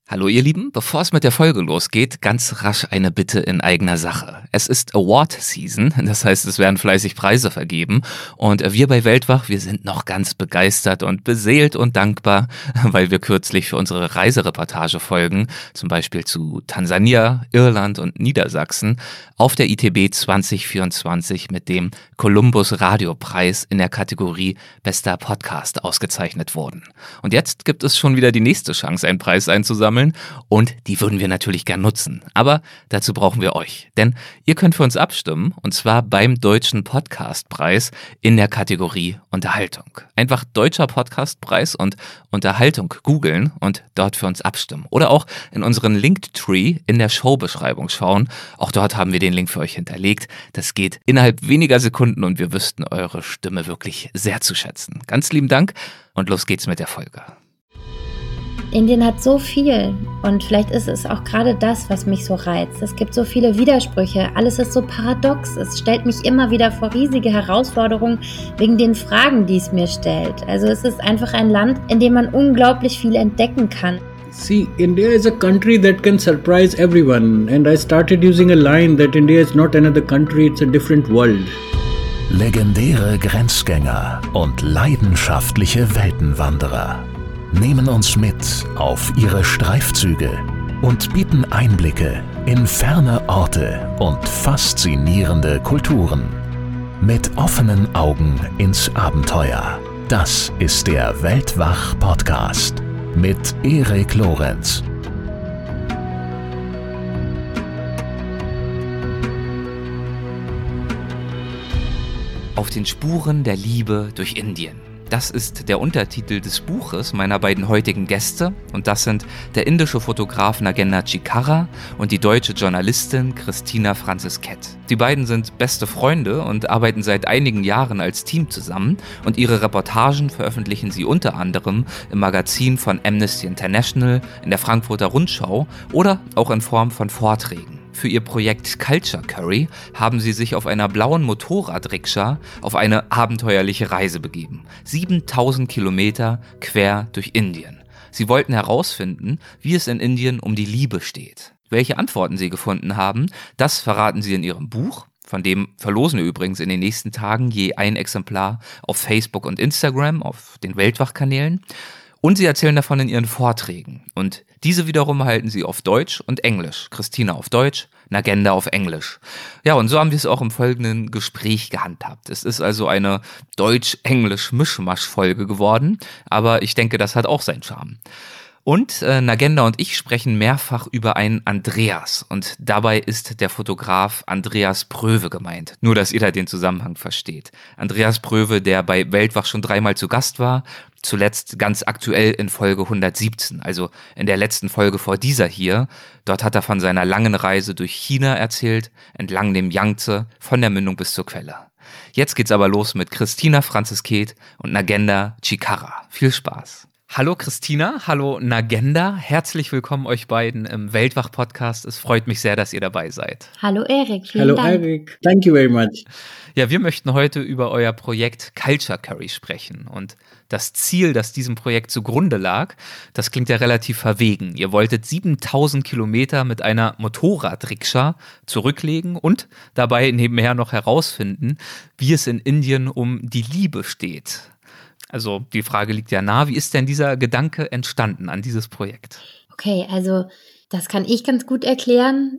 Hallo ihr Lieben, bevor es mit der Folge losgeht, ganz rasch eine Bitte in eigener Sache. Es ist Award Season, das heißt, es werden fleißig Preise vergeben und wir bei Weltwach, wir sind noch ganz begeistert und beseelt und dankbar, weil wir kürzlich für unsere Reisereportagefolgen, zum Beispiel zu Tansania, Irland und Niedersachsen, auf der ITB 2024 mit dem Columbus Radiopreis in der Kategorie Bester Podcast ausgezeichnet wurden. Und jetzt gibt es schon wieder die nächste Chance, einen Preis einzusammeln. Und die würden wir natürlich gern nutzen. Aber dazu brauchen wir euch. Denn ihr könnt für uns abstimmen, und zwar beim Deutschen Podcastpreis in der Kategorie Unterhaltung. Einfach Deutscher Podcastpreis und Unterhaltung googeln und dort für uns abstimmen. Oder auch in unseren Linktree in der Showbeschreibung schauen. Auch dort haben wir den Link für euch hinterlegt. Das geht innerhalb weniger Sekunden und wir wüssten eure Stimme wirklich sehr zu schätzen. Ganz lieben Dank und los geht's mit der Folge. Indien hat so viel und vielleicht ist es auch gerade das, was mich so reizt. Es gibt so viele Widersprüche, alles ist so paradox. Es stellt mich immer wieder vor riesige Herausforderungen wegen den Fragen, die es mir stellt. Also es ist einfach ein Land, in dem man unglaublich viel entdecken kann. See, India is a country that can surprise everyone, and I started using a line that India is not another country, it's a different world. Legendäre Grenzgänger und leidenschaftliche Weltenwanderer nehmen uns mit auf ihre Streifzüge und bieten Einblicke in ferne Orte und faszinierende Kulturen. Mit offenen Augen ins Abenteuer. Das ist der Weltwach-Podcast mit Erik Lorenz. Auf den Spuren der Liebe durch Indien. Das ist der Untertitel des Buches meiner beiden heutigen Gäste und das sind der indische Fotograf Nagenda Chikkara und die deutsche Journalistin Christina Franziskett. Die beiden sind beste Freunde und arbeiten seit einigen Jahren als Team zusammen und ihre Reportagen veröffentlichen sie unter anderem im Magazin von Amnesty International, in der Frankfurter Rundschau oder auch in Form von Vorträgen. Für ihr Projekt Culture Curry haben sie sich auf einer blauen Motorradrikscha auf eine abenteuerliche Reise begeben. 7000 Kilometer quer durch Indien. Sie wollten herausfinden, wie es in Indien um die Liebe steht. Welche Antworten sie gefunden haben, das verraten sie in ihrem Buch. Von dem verlosen wir übrigens in den nächsten Tagen je ein Exemplar auf Facebook und Instagram, auf den Weltwach-Kanälen. Und sie erzählen davon in ihren Vorträgen. Und diese wiederum halten sie auf Deutsch und Englisch. Christina auf Deutsch, Nagenda auf Englisch. Ja, und so haben wir es auch im folgenden Gespräch gehandhabt. Es ist also eine Deutsch-Englisch-Mischmasch-Folge geworden. Aber ich denke, das hat auch seinen Charme. Und Nagenda und ich sprechen mehrfach über einen Andreas und dabei ist der Fotograf Andreas Pröwe gemeint. Nur, dass ihr da den Zusammenhang versteht. Andreas Pröwe, der bei Weltwach schon 3-mal zu Gast war, zuletzt ganz aktuell in Folge 117, also in der letzten Folge vor dieser hier. Dort hat er von seiner langen Reise durch China erzählt, entlang dem Yangtze, von der Mündung bis zur Quelle. Jetzt geht's aber los mit Christina Franziskett und Nagenda Chikkara. Viel Spaß! Hallo Christina, hallo Nagenda, herzlich willkommen euch beiden im Weltwach-Podcast. Es freut mich sehr, dass ihr dabei seid. Hallo Erik, vielen Dank. Hello Erik, thank you very much. Ja, wir möchten heute über euer Projekt Culture Curry sprechen und das Ziel, das diesem Projekt zugrunde lag, das klingt ja relativ verwegen. Ihr wolltet 7000 Kilometer mit einer Motorradrikscha zurücklegen und dabei nebenher noch herausfinden, wie es in Indien um die Liebe steht. Also die Frage liegt ja nahe, wie ist denn dieser Gedanke entstanden an dieses Projekt? Okay, also das kann ich ganz gut erklären.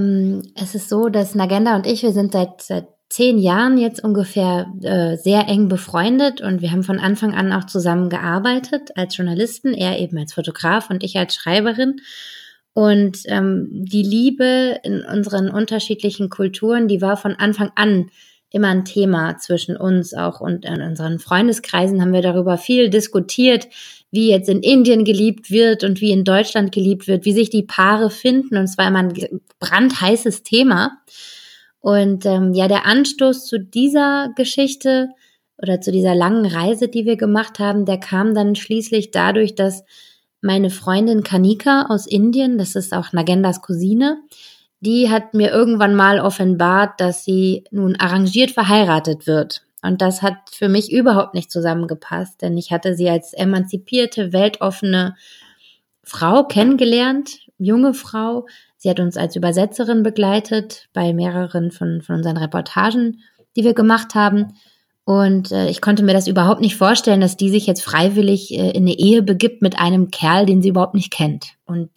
Es ist so, dass Nagenda und ich, wir sind seit 10 Jahren jetzt ungefähr sehr eng befreundet und wir haben von Anfang an auch zusammen gearbeitet als Journalisten, er eben als Fotograf und ich als Schreiberin. Und die Liebe in unseren unterschiedlichen Kulturen, die war von Anfang an immer ein Thema zwischen uns auch und in unseren Freundeskreisen haben wir darüber viel diskutiert, wie jetzt in Indien geliebt wird und wie in Deutschland geliebt wird, wie sich die Paare finden und es war immer ein brandheißes Thema. Und der Anstoß zu dieser Geschichte oder zu dieser langen Reise, die wir gemacht haben, der kam dann schließlich dadurch, dass meine Freundin Kanika aus Indien, das ist auch Nagendas Cousine, die hat mir irgendwann mal offenbart, dass sie nun arrangiert verheiratet wird. Und das hat für mich überhaupt nicht zusammengepasst, denn ich hatte sie als emanzipierte, weltoffene Frau kennengelernt, junge Frau. Sie hat uns als Übersetzerin begleitet bei mehreren von unseren Reportagen, die wir gemacht haben. Und ich konnte mir das überhaupt nicht vorstellen, dass die sich jetzt freiwillig in eine Ehe begibt mit einem Kerl, den sie überhaupt nicht kennt. Und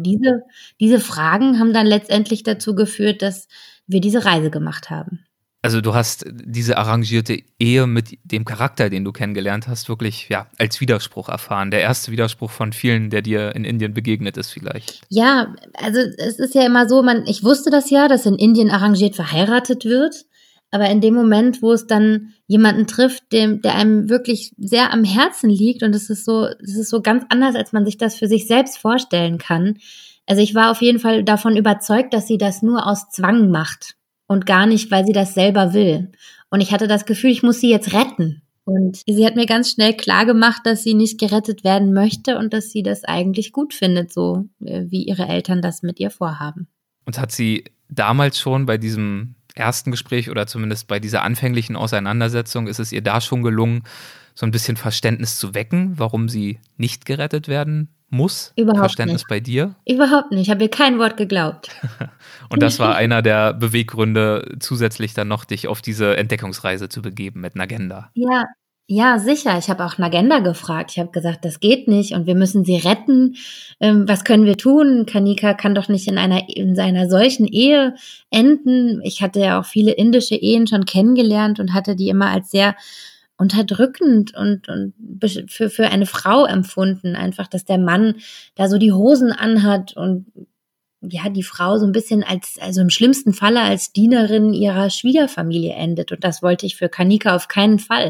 diese Fragen haben dann letztendlich dazu geführt, dass wir diese Reise gemacht haben. Also du hast diese arrangierte Ehe mit dem Charakter, den du kennengelernt hast, wirklich als Widerspruch erfahren. Der erste Widerspruch von vielen, der dir in Indien begegnet ist vielleicht. Ja, also es ist ja immer so, ich wusste das ja, dass in Indien arrangiert verheiratet wird. Aber in dem Moment, wo es dann jemanden trifft, der einem wirklich sehr am Herzen liegt, und es ist so ganz anders, als man sich das für sich selbst vorstellen kann. Also ich war auf jeden Fall davon überzeugt, dass sie das nur aus Zwang macht und gar nicht, weil sie das selber will. Und ich hatte das Gefühl, ich muss sie jetzt retten. Und sie hat mir ganz schnell klar gemacht, dass sie nicht gerettet werden möchte und dass sie das eigentlich gut findet, so wie ihre Eltern das mit ihr vorhaben. Und hat sie damals schon bei diesem ersten Gespräch oder zumindest bei dieser anfänglichen Auseinandersetzung, ist es ihr da schon gelungen, so ein bisschen Verständnis zu wecken, warum sie nicht gerettet werden muss? Überhaupt Verständnis nicht. Bei dir? Überhaupt nicht. Ich habe ihr kein Wort geglaubt. Und das war einer der Beweggründe, zusätzlich dann noch dich auf diese Entdeckungsreise zu begeben mit Nagenda. Ja, sicher. Ich habe auch Nagenda gefragt. Ich habe gesagt, das geht nicht und wir müssen sie retten. Was können wir tun? Kanika kann doch nicht in einer solchen Ehe enden. Ich hatte ja auch viele indische Ehen schon kennengelernt und hatte die immer als sehr unterdrückend und für eine Frau empfunden. Einfach, dass der Mann da so die Hosen anhat und ja, die Frau so ein bisschen also im schlimmsten Falle als Dienerin ihrer Schwiegerfamilie endet. Und das wollte ich für Kanika auf keinen Fall.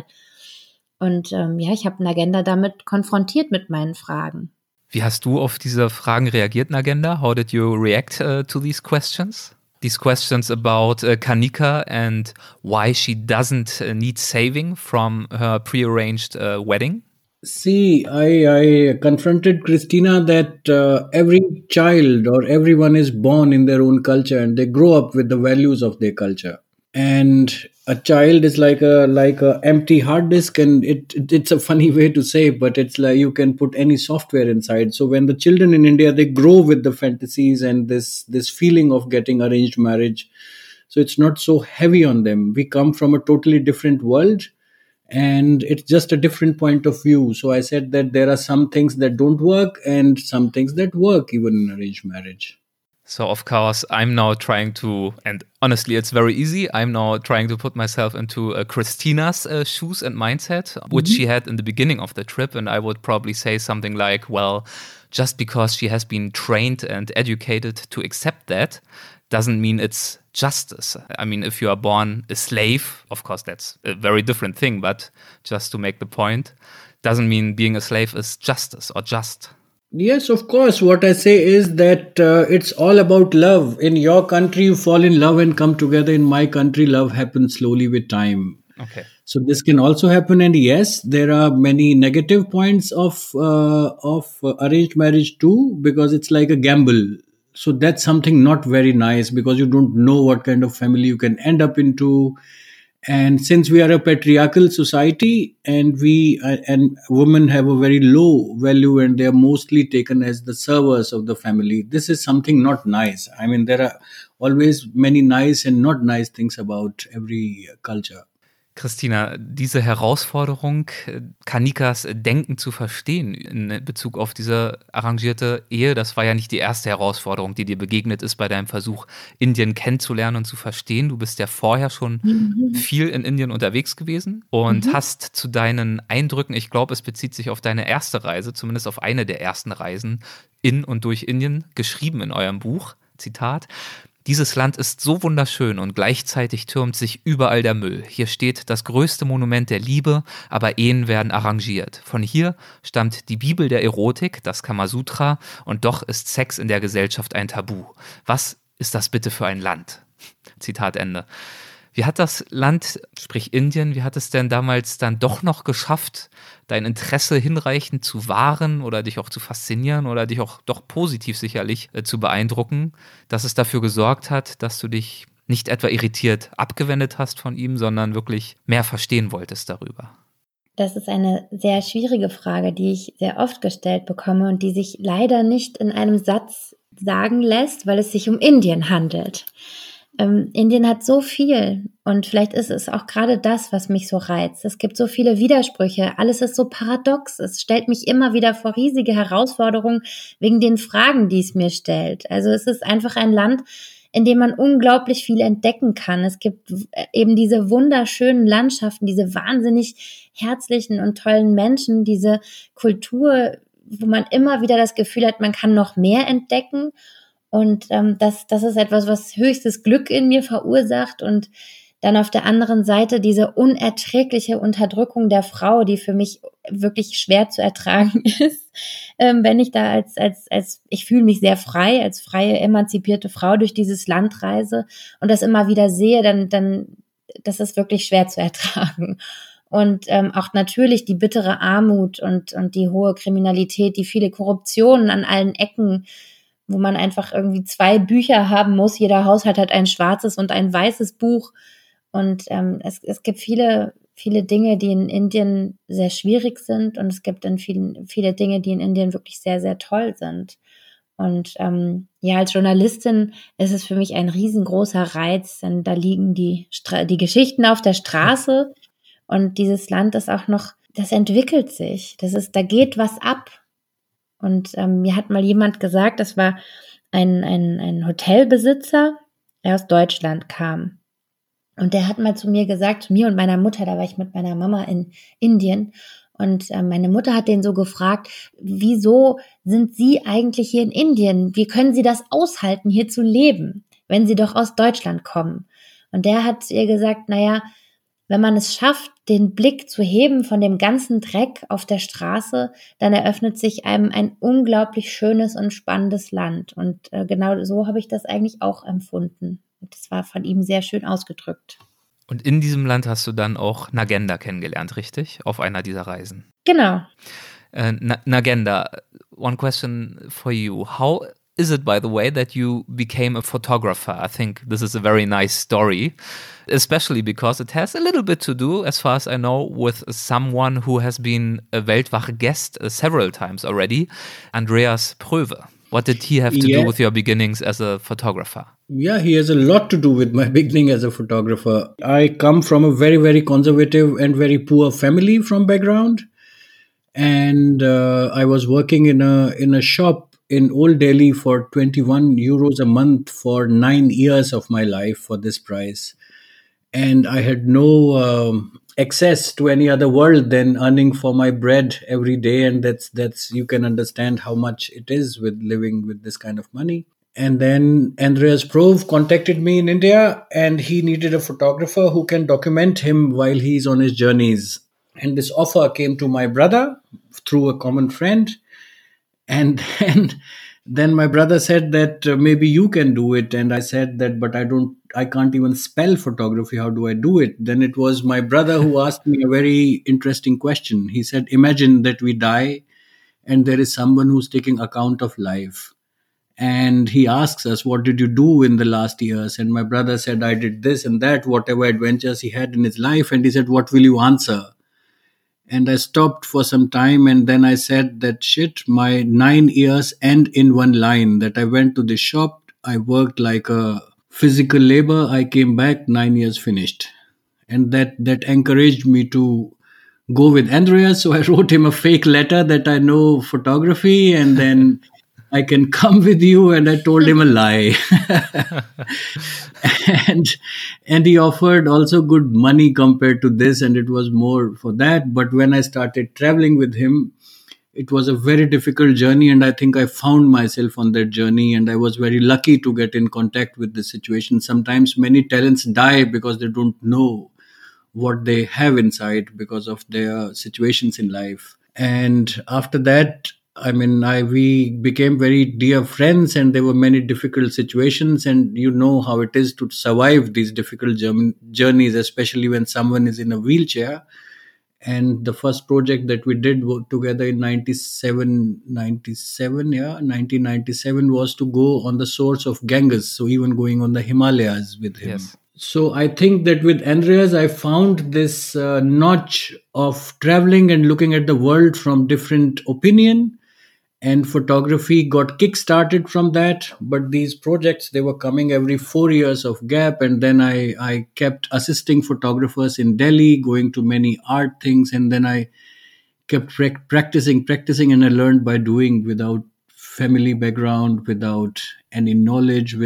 Und ich habe Nagenda damit konfrontiert mit meinen Fragen. Wie hast du auf diese Fragen reagiert, Nagenda? How did you react to these questions? These questions about Kanika and why she doesn't need saving from her prearranged wedding? See, I confronted Christina that every child or everyone is born in their own culture and they grow up with the values of their culture. And a child is like a empty hard disk, and it's a funny way to say, but it's like you can put any software inside. So when the children in India, they grow with the fantasies and this feeling of getting arranged marriage, so it's not so heavy on them. We come from a totally different world, and it's just a different point of view. So I said that there are some things that don't work and some things that work even in arranged marriage. So, of course, I'm now trying to, and honestly, it's very easy. I'm now trying to put myself into Christina's shoes and mindset, which she had in the beginning of the trip. And I would probably say something like, well, just because she has been trained and educated to accept that doesn't mean it's justice. I mean, if you are born a slave, of course, that's a very different thing. But just to make the point, doesn't mean being a slave is justice or just. Yes, of course. What I say is that it's all about love. In your country, you fall in love and come together. In my country, love happens slowly with time. Okay. So this can also happen. And yes, there are many negative points of arranged marriage too, because it's like a gamble. So that's something not very nice because you don't know what kind of family you can end up into. And since we are a patriarchal society and and women have a very low value and they are mostly taken as the servers of the family, this is something not nice. I mean, there are always many nice and not nice things about every culture. Christina, diese Herausforderung, Kanikas Denken zu verstehen in Bezug auf diese arrangierte Ehe, das war ja nicht die erste Herausforderung, die dir begegnet ist bei deinem Versuch, Indien kennenzulernen und zu verstehen. Du bist ja vorher schon viel in Indien unterwegs gewesen und hast zu deinen Eindrücken, ich glaube, es bezieht sich auf deine erste Reise, zumindest auf eine der ersten Reisen in und durch Indien, geschrieben in eurem Buch, Zitat: Dieses Land ist so wunderschön und gleichzeitig türmt sich überall der Müll. Hier steht das größte Monument der Liebe, aber Ehen werden arrangiert. Von hier stammt die Bibel der Erotik, das Kamasutra, und doch ist Sex in der Gesellschaft ein Tabu. Was ist das bitte für ein Land? Zitat Ende. Wie hat das Land, sprich Indien, wie hat es denn damals dann doch noch geschafft, dein Interesse hinreichend zu wahren oder dich auch zu faszinieren oder dich auch doch positiv sicherlich zu beeindrucken, dass es dafür gesorgt hat, dass du dich nicht etwa irritiert abgewendet hast von ihm, sondern wirklich mehr verstehen wolltest darüber? Das ist eine sehr schwierige Frage, die ich sehr oft gestellt bekomme und die sich leider nicht in einem Satz sagen lässt, weil es sich um Indien handelt. Indien hat so viel und vielleicht ist es auch gerade das, was mich so reizt. Es gibt so viele Widersprüche, alles ist so paradox. Es stellt mich immer wieder vor riesige Herausforderungen wegen den Fragen, die es mir stellt. Also es ist einfach ein Land, in dem man unglaublich viel entdecken kann. Es gibt eben diese wunderschönen Landschaften, diese wahnsinnig herzlichen und tollen Menschen, diese Kultur, wo man immer wieder das Gefühl hat, man kann noch mehr entdecken. Und das ist etwas, was höchstes Glück in mir verursacht. Und dann auf der anderen Seite diese unerträgliche Unterdrückung der Frau, die für mich wirklich schwer zu ertragen ist. Wenn ich da ich fühle mich sehr frei, als freie, emanzipierte Frau durch dieses Land reise und das immer wieder sehe, dann das ist wirklich schwer zu ertragen. Und auch natürlich die bittere Armut und die hohe Kriminalität, die viele Korruptionen an allen Ecken, wo man einfach irgendwie 2 Bücher haben muss. Jeder Haushalt hat ein schwarzes und ein weißes Buch. Und es gibt viele Dinge, die in Indien sehr schwierig sind. Und es gibt dann viele Dinge, die in Indien wirklich sehr, sehr toll sind. Und als Journalistin ist es für mich ein riesengroßer Reiz, denn da liegen die Geschichten auf der Straße. Und dieses Land ist auch noch, das entwickelt sich. Da geht was ab. Und mir hat mal jemand gesagt, das war ein Hotelbesitzer, der aus Deutschland kam. Und der hat mal zu mir gesagt, zu mir und meiner Mutter, da war ich mit meiner Mama in Indien. Und meine Mutter hat den so gefragt, wieso sind Sie eigentlich hier in Indien? Wie können Sie das aushalten, hier zu leben, wenn Sie doch aus Deutschland kommen? Und der hat ihr gesagt, naja, wenn man es schafft, den Blick zu heben von dem ganzen Dreck auf der Straße, dann eröffnet sich einem ein unglaublich schönes und spannendes Land. Und genau so habe ich das eigentlich auch empfunden. Und das war von ihm sehr schön ausgedrückt. Und in diesem Land hast du dann auch Nagenda kennengelernt, richtig? Auf einer dieser Reisen. Genau. Nagenda, one question for you. How is it, by the way, that you became a photographer? I think this is a very nice story, especially because it has a little bit to do, as far as I know, with someone who has been a Weltwache guest several times already, Andreas Pröwe. What did he have to do with your beginnings as a photographer? Yeah, he has a lot to do with my beginning as a photographer. I come from a very, very conservative and very poor family from background. And I was working in a shop in Old Delhi for 21 euros a month for 9 years of my life for this price. And I had no access to any other world than earning for my bread every day. And that's you can understand how much it is with living with this kind of money. And then Andreas Pröwe contacted me in India, and he needed a photographer who can document him while he's on his journeys. And this offer came to my brother through a common friend. And then my brother said that maybe you can do it. And I said that, but I can't even spell photography. How do I do it? Then it was my brother who asked me a very interesting question. He said, imagine that we die and there is someone who's taking account of life. And he asks us, what did you do in the last years? And my brother said, I did this and that, whatever adventures he had in his life. And he said, what will you answer? And I stopped for some time, and then I said that my 9 years end in one line, that I went to the shop, I worked like a physical labor, I came back, 9 years finished. And that encouraged me to go with Andreas. So I wrote him a fake letter that I know photography, and then I can come with you. And I told him a lie. and he offered also good money compared to this, and it was more for that. But when I started traveling with him, it was a very difficult journey, and I think I found myself on that journey, and I was very lucky to get in contact with the situation. Sometimes many talents die because they don't know what they have inside because of their situations in life. And after that, we became very dear friends, and there were many difficult situations, and you know how it is to survive these difficult journeys, especially when someone is in a wheelchair. And the first project that we did together in 1997 was to go on the source of Ganges. So even going on the Himalayas with him. Yes. So I think that with Andreas, I found this notch of traveling and looking at the world from different opinion, and photography got kick-started from that. But these projects, they were coming every 4 years of gap, and then I kept assisting photographers in Delhi, going to many art things, and then I kept practicing, and I learned by doing, without family background, without any knowledge,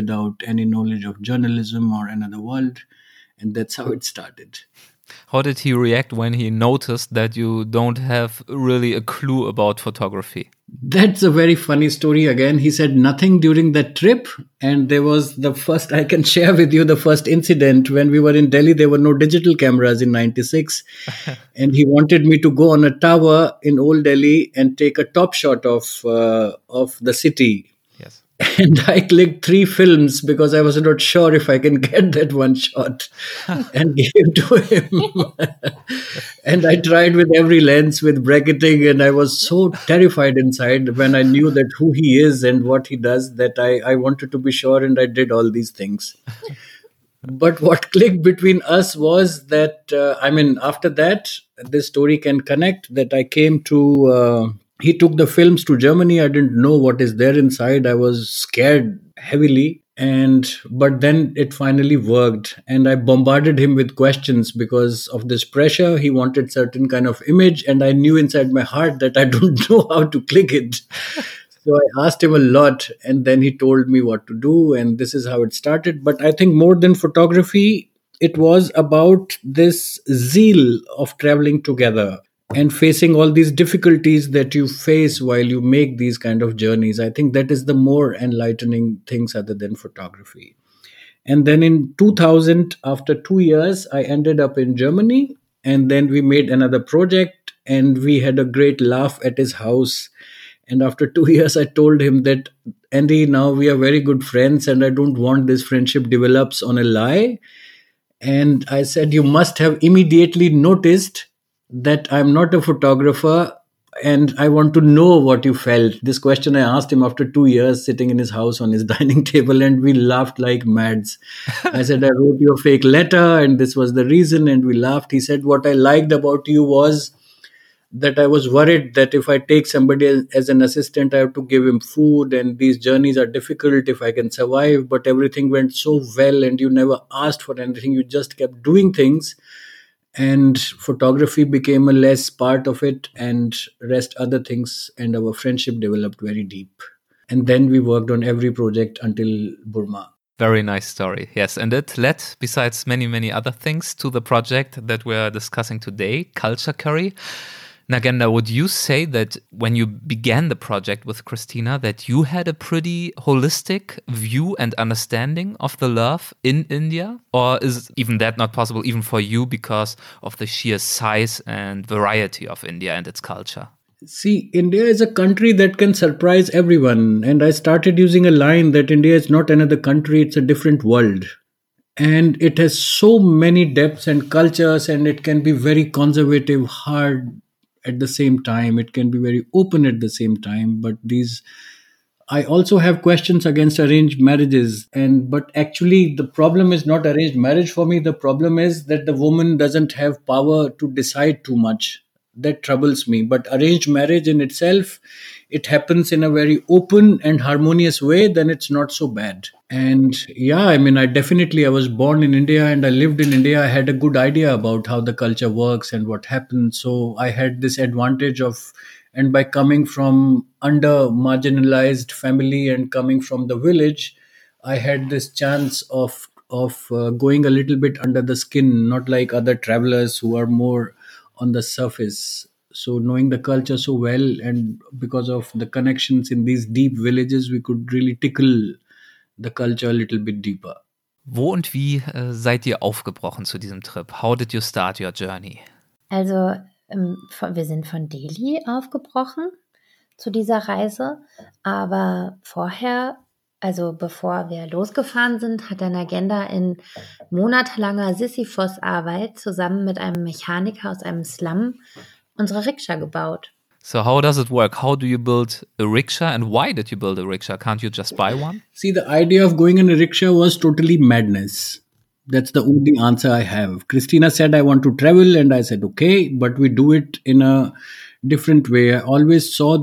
of journalism or another world, and that's how it started. How did he react when he noticed that you don't have really a clue about photography? That's a very funny story again. He said nothing during that trip. And there was the first, I can share with you the first incident. When we were in Delhi, there were no digital cameras in 96. And he wanted me to go on a tower in Old Delhi and take a top shot of the city. Yes. And I clicked 3 films because I was not sure if I can get that one shot, and gave to him. And I tried with every lens, with bracketing, and I was so terrified inside when I knew that who he is and what he does, that I wanted to be sure, and I did all these things. But what clicked between us was that, after that, this story can connect, that I came to... he took the films to Germany. I didn't know what is there inside. I was scared heavily. But then it finally worked. And I bombarded him with questions because of this pressure. He wanted certain kind of image. And I knew inside my heart that I don't know how to click it. So I asked him a lot. And then he told me what to do. And this is how it started. But I think more than photography, it was about this zeal of traveling together and facing all these difficulties that you face while you make these kind of journeys. I think that is the more enlightening things other than photography. And then in 2000, after 2 years, I ended up in Germany, and then we made another project, and we had a great laugh at his house. And after 2 years, I told him that, Andy, now we are very good friends, and I don't want this friendship develops on a lie. And I said, you must have immediately noticed that I'm not a photographer, and I want to know what you felt. This question I asked him after 2 years, sitting in his house on his dining table, and we laughed like mads. I said, I wrote you a fake letter, and this was the reason, and we laughed. He said, what I liked about you was that I was worried that if I take somebody as an assistant, I have to give him food, and these journeys are difficult if I can survive. But everything went so well, and you never asked for anything. You just kept doing things. And photography became a less part of it, and rest other things, and our friendship developed very deep. And then we worked on every project until Burma. Very nice story. Yes, and it led, besides many, many other things, to the project that we're discussing today, Culture Curry. Nagenda, would you say that when you began the project with Christina, that you had a pretty holistic view and understanding of the love in India? Or is even that not possible, even for you, because of the sheer size and variety of India and its culture? See, India is a country that can surprise everyone. And I started using a line that India is not another country, it's a different world. And it has so many depths and cultures, and it can be very conservative, hard, at the same time. It can be very open at the same time. But I also have questions against arranged marriages. But actually, the problem is not arranged marriage for me. The problem is that the woman doesn't have power to decide too much. That troubles me. But arranged marriage in itself, it happens in a very open and harmonious way, then it's not so bad. And yeah, I was born in India and I lived in India. I had a good idea about how the culture works and what happens. So I had this advantage and by coming from under marginalized family and coming from the village, I had this chance of going a little bit under the skin, not like other travelers who are more on the surface. So knowing the culture so well, and because of the connections in these deep villages, we could really tickle the culture a little bit deeper. Wo und wie seid ihr aufgebrochen zu diesem Trip? How did you start your journey? Also wir sind von Delhi aufgebrochen zu dieser Reise, aber vorher, also bevor wir losgefahren sind, hat der Nagenda in monatelanger Sisyphos-Arbeit zusammen mit einem Mechaniker aus einem Slum unsere Rikscha gebaut. So how does it work? How do you build a rickshaw, and why did you build a rickshaw? Can't you just buy one? See, the idea of going in a rickshaw was totally madness. That's the only answer I have. Christina said, I want to travel. And I said, okay, but we do it in a different way. I always saw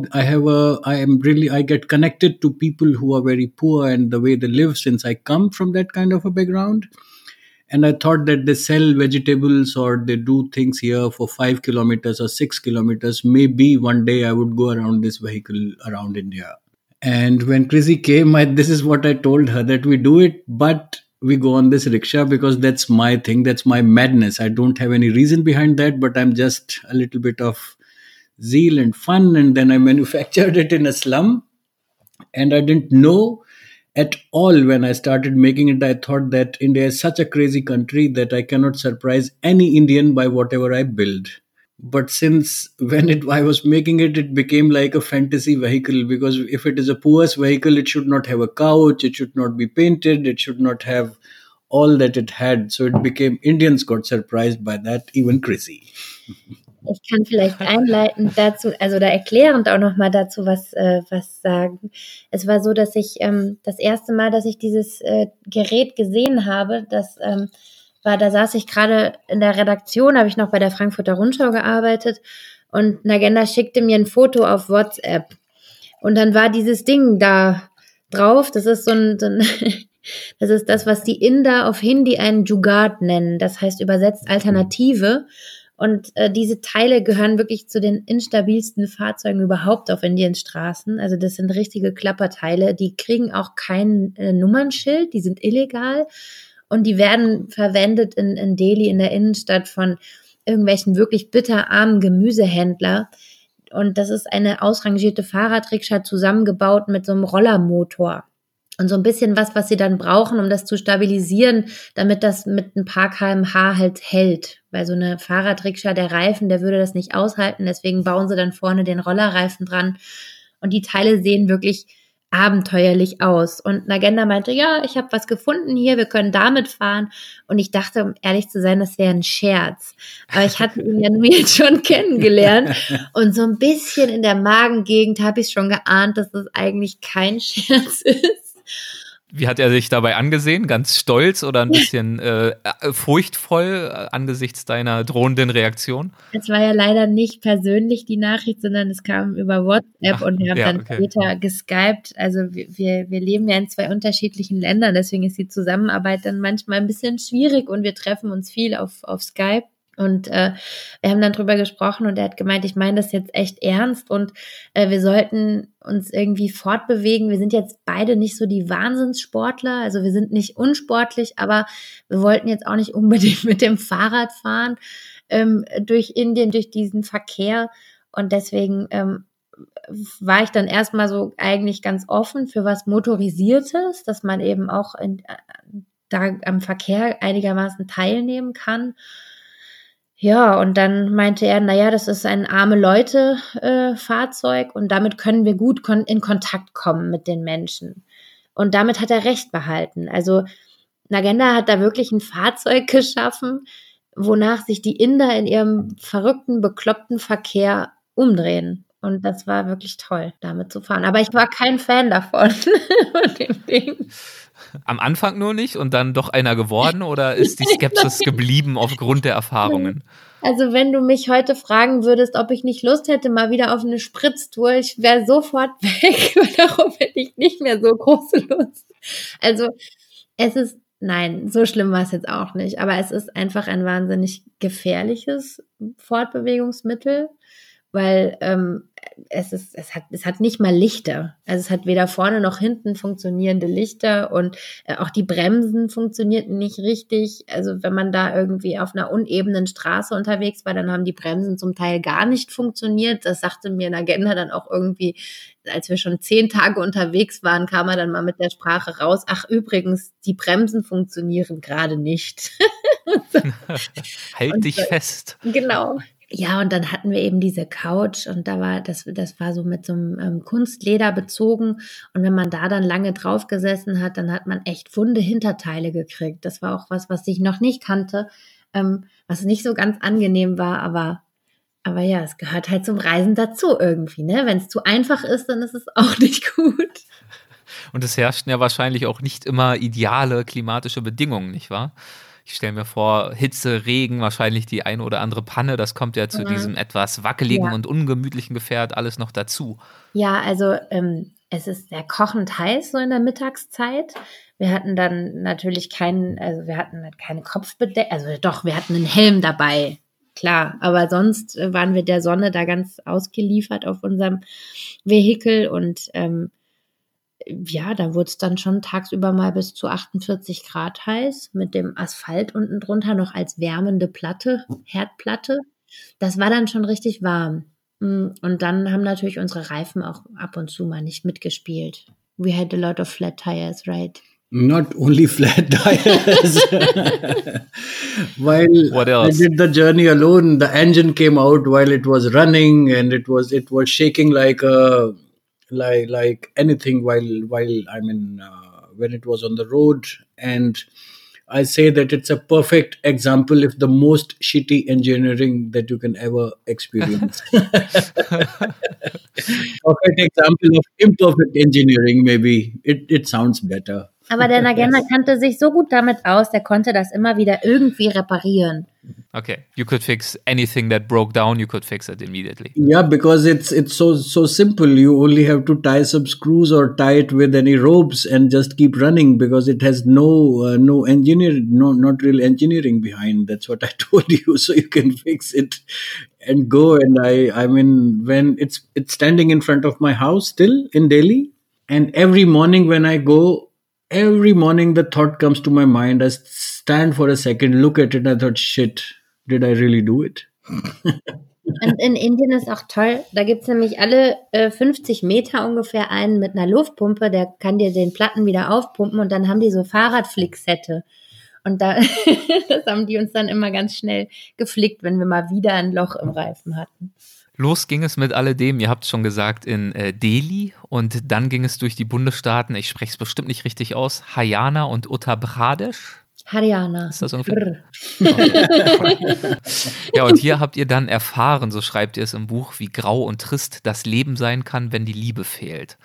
I get connected to people who are very poor and the way they live, since I come from that kind of a background. And I thought that they sell vegetables or they do things here for 5 kilometers or 6 kilometers. Maybe one day I would go around this vehicle around India. And when Chrissy came, this is what I told her, that we do it, but we go on this rickshaw because that's my thing. That's my madness. I don't have any reason behind that, but I'm just a little bit of zeal and fun. And then I manufactured it in a slum. And I didn't know at all when I started making it. I thought that India is such a crazy country that I cannot surprise any Indian by whatever I build. But since I was making it, it became like a fantasy vehicle, because if it is a poor's vehicle, it should not have a couch, it should not be painted, it should not have all that it had. So it became, Indians got surprised by that, even Chrissy. Ich kann vielleicht einleitend dazu, also oder erklärend auch nochmal dazu was sagen. Es war so, dass ich das erste Mal, dass ich dieses Gerät gesehen habe, da saß ich gerade in der Redaktion, habe ich noch bei der Frankfurter Rundschau gearbeitet und Nagenda schickte mir ein Foto auf WhatsApp. Und dann war dieses Ding da drauf, das ist das ist das, was die Inder auf Hindi einen Jugaad nennen, das heißt übersetzt Alternative. Und diese Teile gehören wirklich zu den instabilsten Fahrzeugen überhaupt auf Indiens Straßen. Also das sind richtige Klapperteile. Die kriegen auch kein Nummernschild, die sind illegal. Und die werden verwendet in Delhi, in der Innenstadt, von irgendwelchen wirklich bitterarmen Gemüsehändler. Und das ist eine ausrangierte Fahrradrikscha zusammengebaut mit so einem Rollermotor. Und so ein bisschen was sie dann brauchen, um das zu stabilisieren, damit das mit ein paar km/h halt hält. Weil so eine Fahrradrikscha, der Reifen, der würde das nicht aushalten. Deswegen bauen sie dann vorne den Rollerreifen dran. Und die Teile sehen wirklich abenteuerlich aus. Und Nagenda meinte, ja, ich habe was gefunden hier, wir können damit fahren. Und ich dachte, um ehrlich zu sein, das wäre ein Scherz. Aber ich hatte ihn ja nun jetzt schon kennengelernt. Und so ein bisschen in der Magengegend habe ich schon geahnt, dass das eigentlich kein Scherz ist. Wie hat er sich dabei angesehen? Ganz stolz oder ein bisschen furchtvoll angesichts deiner drohenden Reaktion? Es war ja leider nicht persönlich die Nachricht, sondern es kam über WhatsApp und wir haben dann später geskypt. Also wir leben ja in 2 unterschiedlichen Ländern, deswegen ist die Zusammenarbeit dann manchmal ein bisschen schwierig und wir treffen uns viel auf Skype. Und wir haben dann drüber gesprochen und er hat gemeint, ich meine das jetzt echt ernst und wir sollten uns irgendwie fortbewegen. Wir sind jetzt beide nicht so die Wahnsinnssportler, also wir sind nicht unsportlich, aber wir wollten jetzt auch nicht unbedingt mit dem Fahrrad fahren durch Indien, durch diesen Verkehr. Und deswegen war ich dann erstmal so eigentlich ganz offen für was Motorisiertes, dass man eben auch da am Verkehr einigermaßen teilnehmen kann. Ja, und dann meinte er, naja, das ist ein Arme-Leute-Fahrzeug und damit können wir gut in Kontakt kommen mit den Menschen. Und damit hat er recht behalten. Also Nagenda hat da wirklich ein Fahrzeug geschaffen, wonach sich die Inder in ihrem verrückten, bekloppten Verkehr umdrehen. Und das war wirklich toll, damit zu fahren. Aber ich war kein Fan davon, von dem Ding. Am Anfang nur nicht und dann doch einer geworden oder ist die Skepsis geblieben aufgrund der Erfahrungen? Also wenn du mich heute fragen würdest, ob ich nicht Lust hätte, mal wieder auf eine Spritztour, ich wäre sofort weg, weil darauf hätte ich nicht mehr so große Lust. Also nein, so schlimm war es jetzt auch nicht, aber es ist einfach ein wahnsinnig gefährliches Fortbewegungsmittel, weil es hat nicht mal Lichter. Also es hat weder vorne noch hinten funktionierende Lichter und auch die Bremsen funktionierten nicht richtig. Also wenn man da irgendwie auf einer unebenen Straße unterwegs war, dann haben die Bremsen zum Teil gar nicht funktioniert. Das sagte mir Nagenda dann auch irgendwie, als wir schon 10 Tage unterwegs waren, kam er dann mal mit der Sprache raus. Ach übrigens, die Bremsen funktionieren gerade nicht. Halt dich fest. Genau. Ja, und dann hatten wir eben diese Couch und das war so mit so einem Kunstleder bezogen und wenn man da dann lange drauf gesessen hat, dann hat man echt wunde Hinterteile gekriegt. Das war auch was ich noch nicht kannte, was nicht so ganz angenehm war, aber ja, es gehört halt zum Reisen dazu irgendwie, ne? Wenn es zu einfach ist, dann ist es auch nicht gut. Und es herrschten ja wahrscheinlich auch nicht immer ideale klimatische Bedingungen, nicht wahr? Ich stelle mir vor, Hitze, Regen, wahrscheinlich die eine oder andere Panne, das kommt ja zu diesem etwas wackeligen Ja. und ungemütlichen Gefährt alles noch dazu. Ja, also es ist sehr kochend heiß so in der Mittagszeit. Wir hatten dann natürlich wir hatten halt keine Kopfbedeckung, also doch, wir hatten einen Helm dabei, klar, aber sonst waren wir der Sonne da ganz ausgeliefert auf unserem Vehikel und ja, da wurde es dann schon tagsüber mal bis zu 48 Grad heiß, mit dem Asphalt unten drunter noch als wärmende Platte, Herdplatte. Das war dann schon richtig warm. Und dann haben natürlich unsere Reifen auch ab und zu mal nicht mitgespielt. We had a lot of flat tires, right? Not only flat tires. While What I else? did the journey alone, the engine came out while it was running, and it was shaking like anything while when it was on the road. And I say that it's a perfect example of the most shitty engineering that you can ever experience. Perfect example of imperfect engineering, maybe. It sounds better. Aber der Nagenda kannte sich so gut damit aus, der konnte das immer wieder irgendwie reparieren. Okay, you could fix anything that broke down, you could fix it immediately. Yeah, because it's so simple. You only have to tie some screws or tie it with any ropes and just keep running, because it has no not real engineering behind. That's what I told you. So you can fix it and go. And I mean, when it's standing in front of my house still in Delhi, and every morning when I go, every morning the thought comes to my mind. I stand for a second, look at it, and I thought, shit, did I really do it? Und in Indien ist auch toll, da gibt's nämlich alle 50 Meter ungefähr einen mit einer Luftpumpe, der kann dir den Platten wieder aufpumpen und dann haben die so Fahrradflicksette. Und da das haben die uns dann immer ganz schnell geflickt, wenn wir mal wieder ein Loch im Reifen hatten. Los ging es mit alledem, ihr habt es schon gesagt, in Delhi und dann ging es durch die Bundesstaaten, ich spreche es bestimmt nicht richtig aus, Haryana und Uttar Pradesh. Haryana. Ist das ungefähr? Ja, und hier habt ihr dann erfahren, so schreibt ihr es im Buch, wie grau und trist das Leben sein kann, wenn die Liebe fehlt.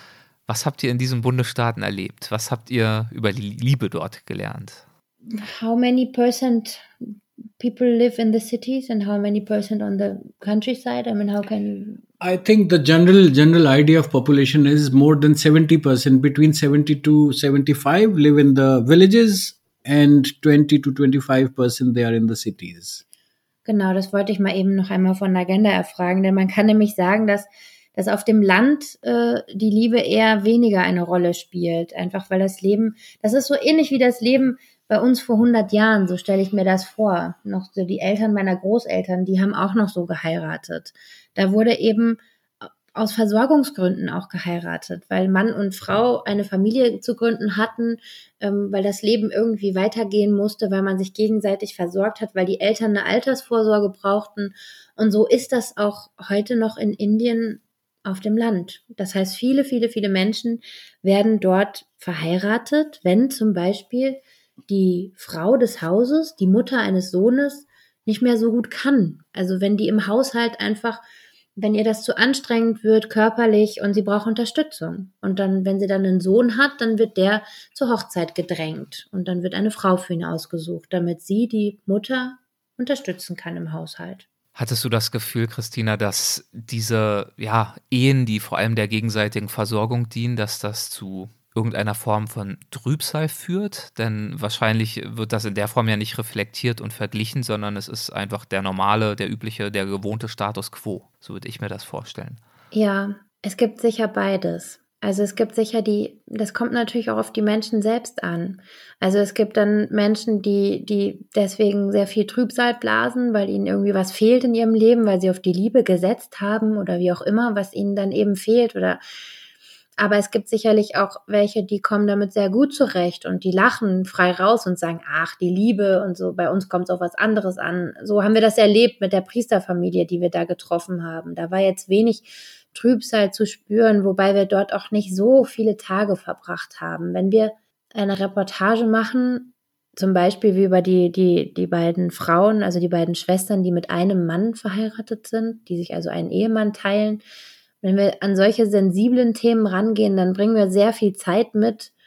Was habt ihr in diesen Bundesstaaten erlebt? Was habt ihr über die Liebe dort gelernt? How many percent people live in the cities and how many percent on the countryside? I mean, how can you... I think the general idea of population is more than 70%, between 70 to 75 live in the villages and 20 to 25% they are in the cities. Genau, das wollte ich mal eben noch einmal von Nagenda erfragen, denn man kann nämlich sagen, dass auf dem Land die Liebe eher weniger eine Rolle spielt, einfach weil das Leben, das ist so ähnlich wie das Leben bei uns vor 100 Jahren, so stelle ich mir das vor. Noch so die Eltern meiner Großeltern, die haben auch noch so geheiratet. Da wurde eben aus Versorgungsgründen auch geheiratet, weil Mann und Frau eine Familie zu gründen hatten, weil das Leben irgendwie weitergehen musste, weil man sich gegenseitig versorgt hat, weil die Eltern eine Altersvorsorge brauchten. Und so ist das auch heute noch in Indien auf dem Land. Das heißt, viele, viele, viele Menschen werden dort verheiratet, wenn zum Beispiel die Frau des Hauses, die Mutter eines Sohnes, nicht mehr so gut kann. Also wenn die im Haushalt einfach, wenn ihr das zu anstrengend wird, körperlich, und sie braucht Unterstützung. Und dann, wenn sie dann einen Sohn hat, dann wird der zur Hochzeit gedrängt. Und dann wird eine Frau für ihn ausgesucht, damit sie die Mutter unterstützen kann im Haushalt. Hattest du das Gefühl, Christina, dass diese Ehen, die vor allem der gegenseitigen Versorgung dienen, dass das zu irgendeiner Form von Trübsal führt? Denn wahrscheinlich wird das in der Form ja nicht reflektiert und verglichen, sondern es ist einfach der normale, der übliche, der gewohnte Status quo. So würde ich mir das vorstellen. Ja, es gibt sicher beides. Also es gibt sicher das kommt natürlich auch auf die Menschen selbst an. Also es gibt dann Menschen, die deswegen sehr viel Trübsal blasen, weil ihnen irgendwie was fehlt in ihrem Leben, weil sie auf die Liebe gesetzt haben oder wie auch immer, was ihnen dann eben fehlt aber es gibt sicherlich auch welche, die kommen damit sehr gut zurecht und die lachen frei raus und sagen, ach, die Liebe und so, bei uns kommt es auf was anderes an. So haben wir das erlebt mit der Priesterfamilie, die wir da getroffen haben. Da war jetzt wenig Trübsal zu spüren, wobei wir dort auch nicht so viele Tage verbracht haben. Wenn wir eine Reportage machen, zum Beispiel wie über die beiden Frauen, also die beiden Schwestern, die mit einem Mann verheiratet sind, die sich also einen Ehemann teilen, wenn wir an solche sensiblen Themen rangehen, dann bringen wir sehr viel Zeit mit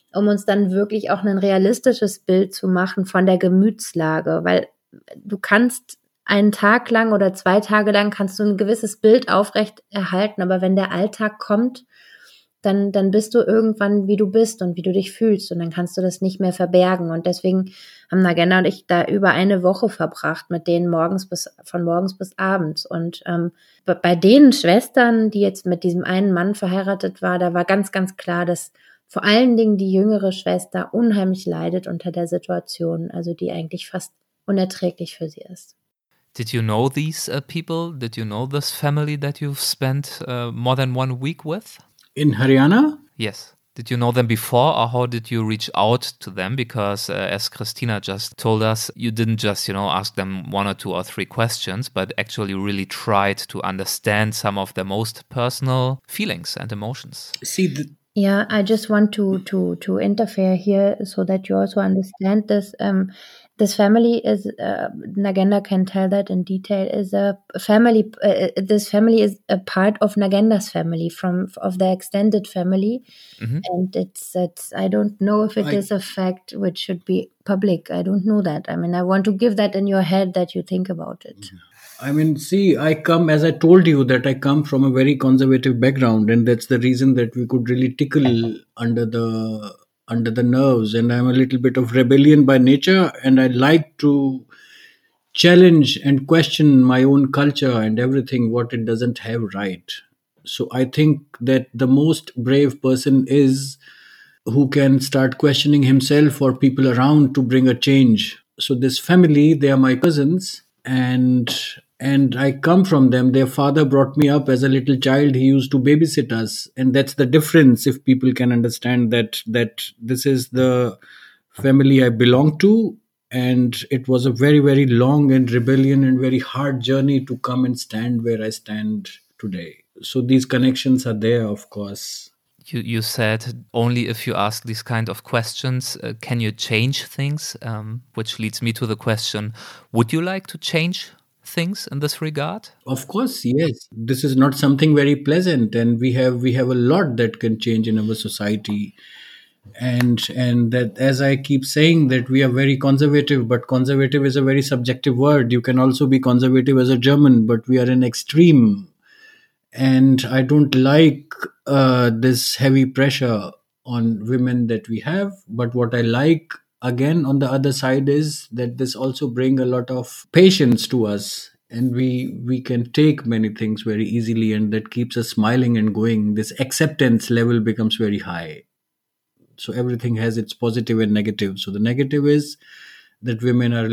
um uns dann wirklich auch ein realistisches Bild zu machen von der Gemütslage, weil du kannst einen Tag lang oder 2 Tage lang kannst du ein gewisses Bild aufrecht erhalten, aber wenn der Alltag kommt, dann bist du irgendwann, wie du bist und wie du dich fühlst und dann kannst du das nicht mehr verbergen und deswegen haben Nagenda und ich da über eine Woche verbracht mit denen von morgens bis abends und bei den Schwestern, die jetzt mit diesem einen Mann verheiratet war, da war ganz, ganz klar, dass vor allen Dingen die jüngere Schwester unheimlich leidet unter der Situation, also die eigentlich fast unerträglich für sie ist. Did you know these people? Did you know this family that you've spent more than 1 week with? In Haryana? Yes. Did you know them before, or how did you reach out to them? Because as Christina just told us, you didn't just, ask them 1 or 2 or 3 questions, but actually really tried to understand some of their most personal feelings and emotions. Yeah, I just want to interfere here so that you also understand this. This family is, Nagenda can tell that in detail, is a family, this family is a part of Nagenda's family, of the extended family. Mm-hmm. And it's I don't know if it is a fact which should be public. I don't know that. I mean, I want to give that in your head that you think about it. I mean, see, as I told you, that I come from a very conservative background, and that's the reason that we could really tickle under the nerves. And I'm a little bit of rebellion by nature, and I like to challenge and question my own culture and everything, what it doesn't have right. So I think that the most brave person is who can start questioning himself or people around to bring a change. So this family, they are my cousins, and I come from them. Their father brought me up as a little child. He used to babysit us. And that's the difference, if people can understand that this is the family I belong to. And it was a very, very long and rebellion and very hard journey to come and stand where I stand today. So these connections are there, of course. You said only if you ask these kind of questions, can you change things? Which leads me to the question, would you like to change things in this regard? Of course, yes. This is not something very pleasant, and we have a lot that can change in our society. And that, as I keep saying, that we are very conservative, but conservative is a very subjective word. You can also be conservative as a German, but we are an extreme. And I don't like this heavy pressure on women that we have. But what I like, again, on the other side, is that this also brings a lot of patience to us. And we can take many things very easily, and that keeps us smiling and going. This acceptance level becomes very high. So everything has its positive and negative. So the negative is that women are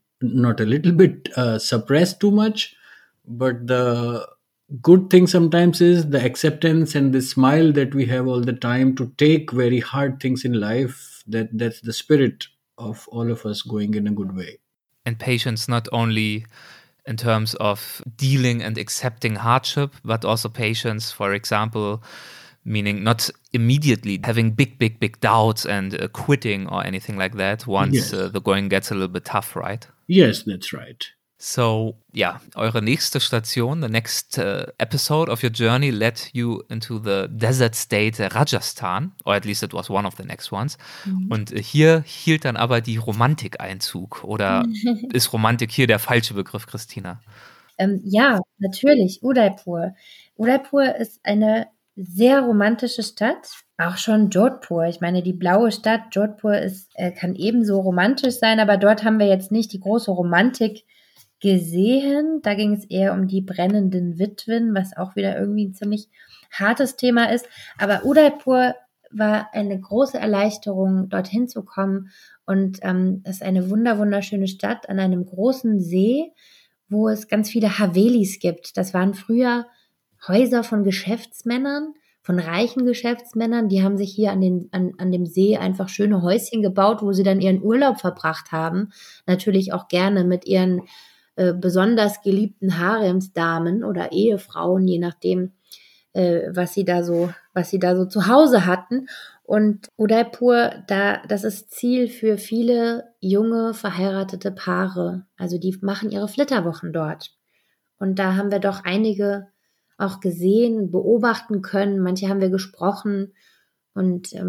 suppressed too much. But the good thing sometimes is the acceptance and the smile that we have all the time to take very hard things in life. That's the spirit of all of us going in a good way. And patience not only in terms of dealing and accepting hardship, but also patience, for example, meaning not immediately having big doubts and quitting or anything like that once the going gets a little bit tough, right? Yes, that's right. So, eure nächste Station, the next episode of your journey led you into the desert state Rajasthan, or at least it was one of the next ones. Mhm. Und hier hielt dann aber die Romantik Einzug. Oder ist Romantik hier der falsche Begriff, Christina? Ja, natürlich, Udaipur. Udaipur ist eine sehr romantische Stadt, auch schon Jodhpur. Ich meine, die blaue Stadt Jodhpur kann ebenso romantisch sein, aber dort haben wir jetzt nicht die große Romantik gesehen. Da ging es eher um die brennenden Witwen, was auch wieder irgendwie ein ziemlich hartes Thema ist. Aber Udaipur war eine große Erleichterung, dorthin zu kommen. Und es ist eine wunderschöne Stadt an einem großen See, wo es ganz viele Havelis gibt. Das waren früher Häuser von Geschäftsmännern, von reichen Geschäftsmännern, die haben sich hier an dem See einfach schöne Häuschen gebaut, wo sie dann ihren Urlaub verbracht haben. Natürlich auch gerne mit ihren besonders geliebten Haremsdamen oder Ehefrauen, je nachdem, was sie da so zu Hause hatten. Und Udaipur, das ist Ziel für viele junge, verheiratete Paare. Also die machen ihre Flitterwochen dort. Und da haben wir doch einige auch gesehen, beobachten können. Manche haben wir gesprochen. Und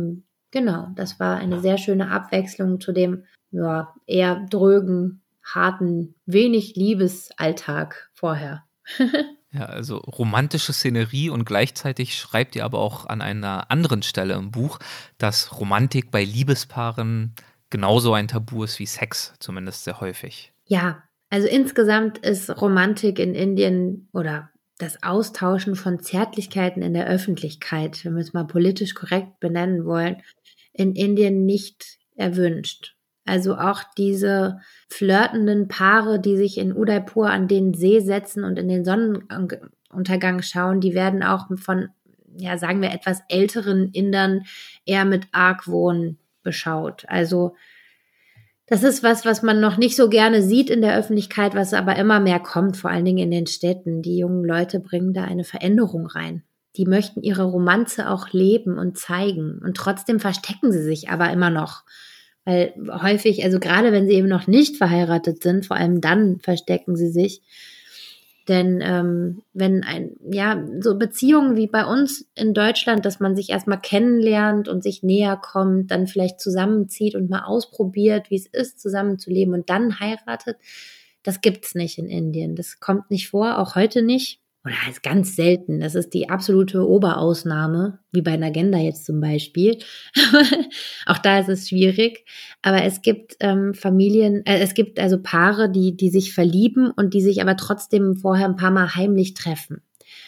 Genau, das war eine sehr schöne Abwechslung zu dem eher drögen, harten, wenig Liebesalltag vorher. Ja, also romantische Szenerie und gleichzeitig schreibt ihr aber auch an einer anderen Stelle im Buch, dass Romantik bei Liebespaaren genauso ein Tabu ist wie Sex, zumindest sehr häufig. Ja, also insgesamt ist Romantik in Indien oder das Austauschen von Zärtlichkeiten in der Öffentlichkeit, wenn wir es mal politisch korrekt benennen wollen, in Indien nicht erwünscht. Also auch diese flirtenden Paare, die sich in Udaipur an den See setzen und in den Sonnenuntergang schauen, die werden auch von, sagen wir, etwas älteren Indern eher mit Argwohn beschaut. Also das ist was man noch nicht so gerne sieht in der Öffentlichkeit, was aber immer mehr kommt, vor allen Dingen in den Städten. Die jungen Leute bringen da eine Veränderung rein. Die möchten ihre Romanze auch leben und zeigen. Und trotzdem verstecken sie sich aber immer noch. Weil häufig, also gerade wenn sie eben noch nicht verheiratet sind, vor allem dann verstecken sie sich. Denn wenn so Beziehungen wie bei uns in Deutschland, dass man sich erstmal kennenlernt und sich näher kommt, dann vielleicht zusammenzieht und mal ausprobiert, wie es ist, zusammenzuleben und dann heiratet, das gibt's nicht in Indien. Das kommt nicht vor, auch heute nicht. Oder ist ganz selten. Das ist die absolute Oberausnahme, wie bei Nagenda jetzt zum Beispiel. Auch da ist es schwierig. Aber es gibt es gibt also Paare, die sich verlieben und die sich aber trotzdem vorher ein paar Mal heimlich treffen.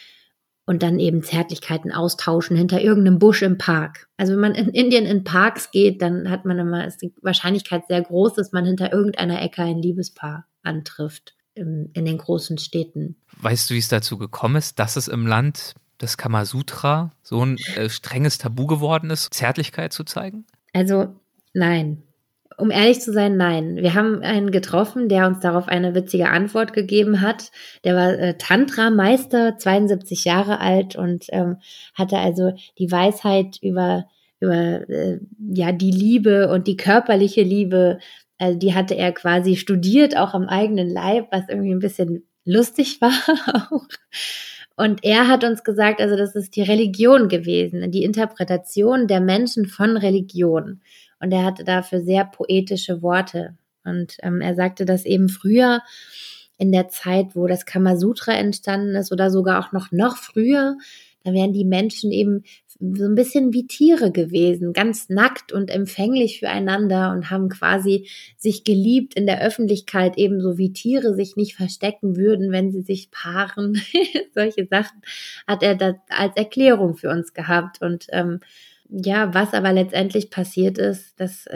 Und dann eben Zärtlichkeiten austauschen hinter irgendeinem Busch im Park. Also wenn man in Indien in Parks geht, dann hat man immer, ist die Wahrscheinlichkeit sehr groß, dass man hinter irgendeiner Ecke ein Liebespaar antrifft in den großen Städten. Weißt du, wie es dazu gekommen ist, dass es im Land des Kamasutra so ein strenges Tabu geworden ist, Zärtlichkeit zu zeigen? Also nein. Um ehrlich zu sein, nein. Wir haben einen getroffen, der uns darauf eine witzige Antwort gegeben hat. Der war Tantra-Meister, 72 Jahre alt und hatte also die Weisheit über die Liebe und die körperliche Liebe. Also die hatte er quasi studiert, auch am eigenen Leib, was irgendwie ein bisschen lustig war auch. Und er hat uns gesagt, also das ist die Religion gewesen, die Interpretation der Menschen von Religion. Und er hatte dafür sehr poetische Worte. Und er sagte, dass eben früher in der Zeit, wo das Kamasutra entstanden ist oder sogar auch noch früher, da wären die Menschen eben so ein bisschen wie Tiere gewesen, ganz nackt und empfänglich füreinander und haben quasi sich geliebt in der Öffentlichkeit, ebenso wie Tiere sich nicht verstecken würden, wenn sie sich paaren. Solche Sachen hat er da als Erklärung für uns gehabt. Und was aber letztendlich passiert ist,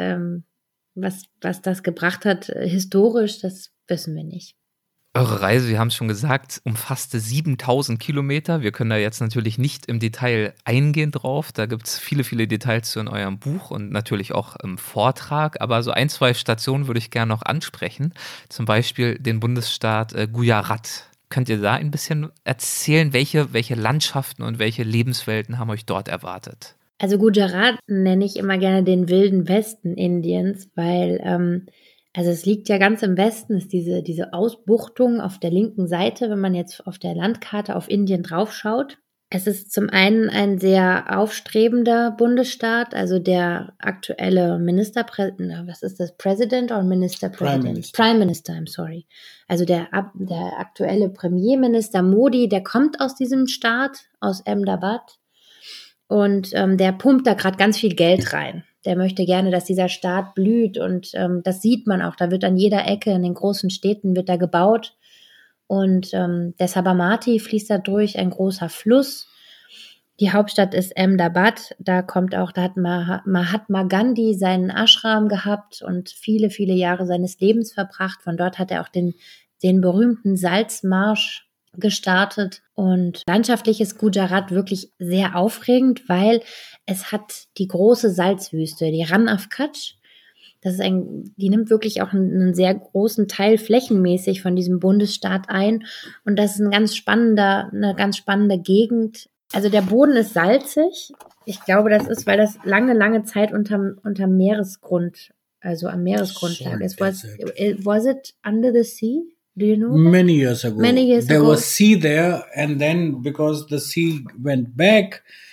was das gebracht hat, historisch, das wissen wir nicht. Eure Reise, wir haben es schon gesagt, umfasste 7.000 Kilometer. Wir können da jetzt natürlich nicht im Detail eingehen drauf. Da gibt es viele, viele Details zu in eurem Buch und natürlich auch im Vortrag. Aber so 1, 2 Stationen würde ich gerne noch ansprechen. Zum Beispiel den Bundesstaat Gujarat. Könnt ihr da ein bisschen erzählen, welche Landschaften und welche Lebenswelten haben euch dort erwartet? Also Gujarat nenne ich immer gerne den wilden Westen Indiens, weil also es liegt ja ganz im Westen, ist diese Ausbuchtung auf der linken Seite, wenn man jetzt auf der Landkarte auf Indien draufschaut. Es ist zum einen ein sehr aufstrebender Bundesstaat, also der aktuelle President oder Ministerpräsident? Prime Minister, I'm sorry. Also der aktuelle Premierminister Modi, der kommt aus diesem Staat, aus Ahmedabad. Und der pumpt da gerade ganz viel Geld rein. Der möchte gerne, dass dieser Staat blüht und das sieht man auch. Da wird an jeder Ecke in den großen Städten wird da gebaut und der Sabarmati fließt da durch, ein großer Fluss. Die Hauptstadt ist Ahmedabad. Da hat Mahatma Gandhi seinen Ashram gehabt und viele, viele Jahre seines Lebens verbracht. Von dort hat er auch den berühmten Salzmarsch gestartet und landschaftlich ist Gujarat wirklich sehr aufregend, weil es hat die große Salzwüste, die Rann of Kutch. Die nimmt wirklich auch einen sehr großen Teil flächenmäßig von diesem Bundesstaat ein und das ist eine ganz spannende Gegend. Also der Boden ist salzig. Ich glaube, das ist, weil das lange Zeit unter Meeresgrund, also am Meeresgrund lag. Was it under the sea? Do you know? Many years ago. There was sea there, and then because the sea went back,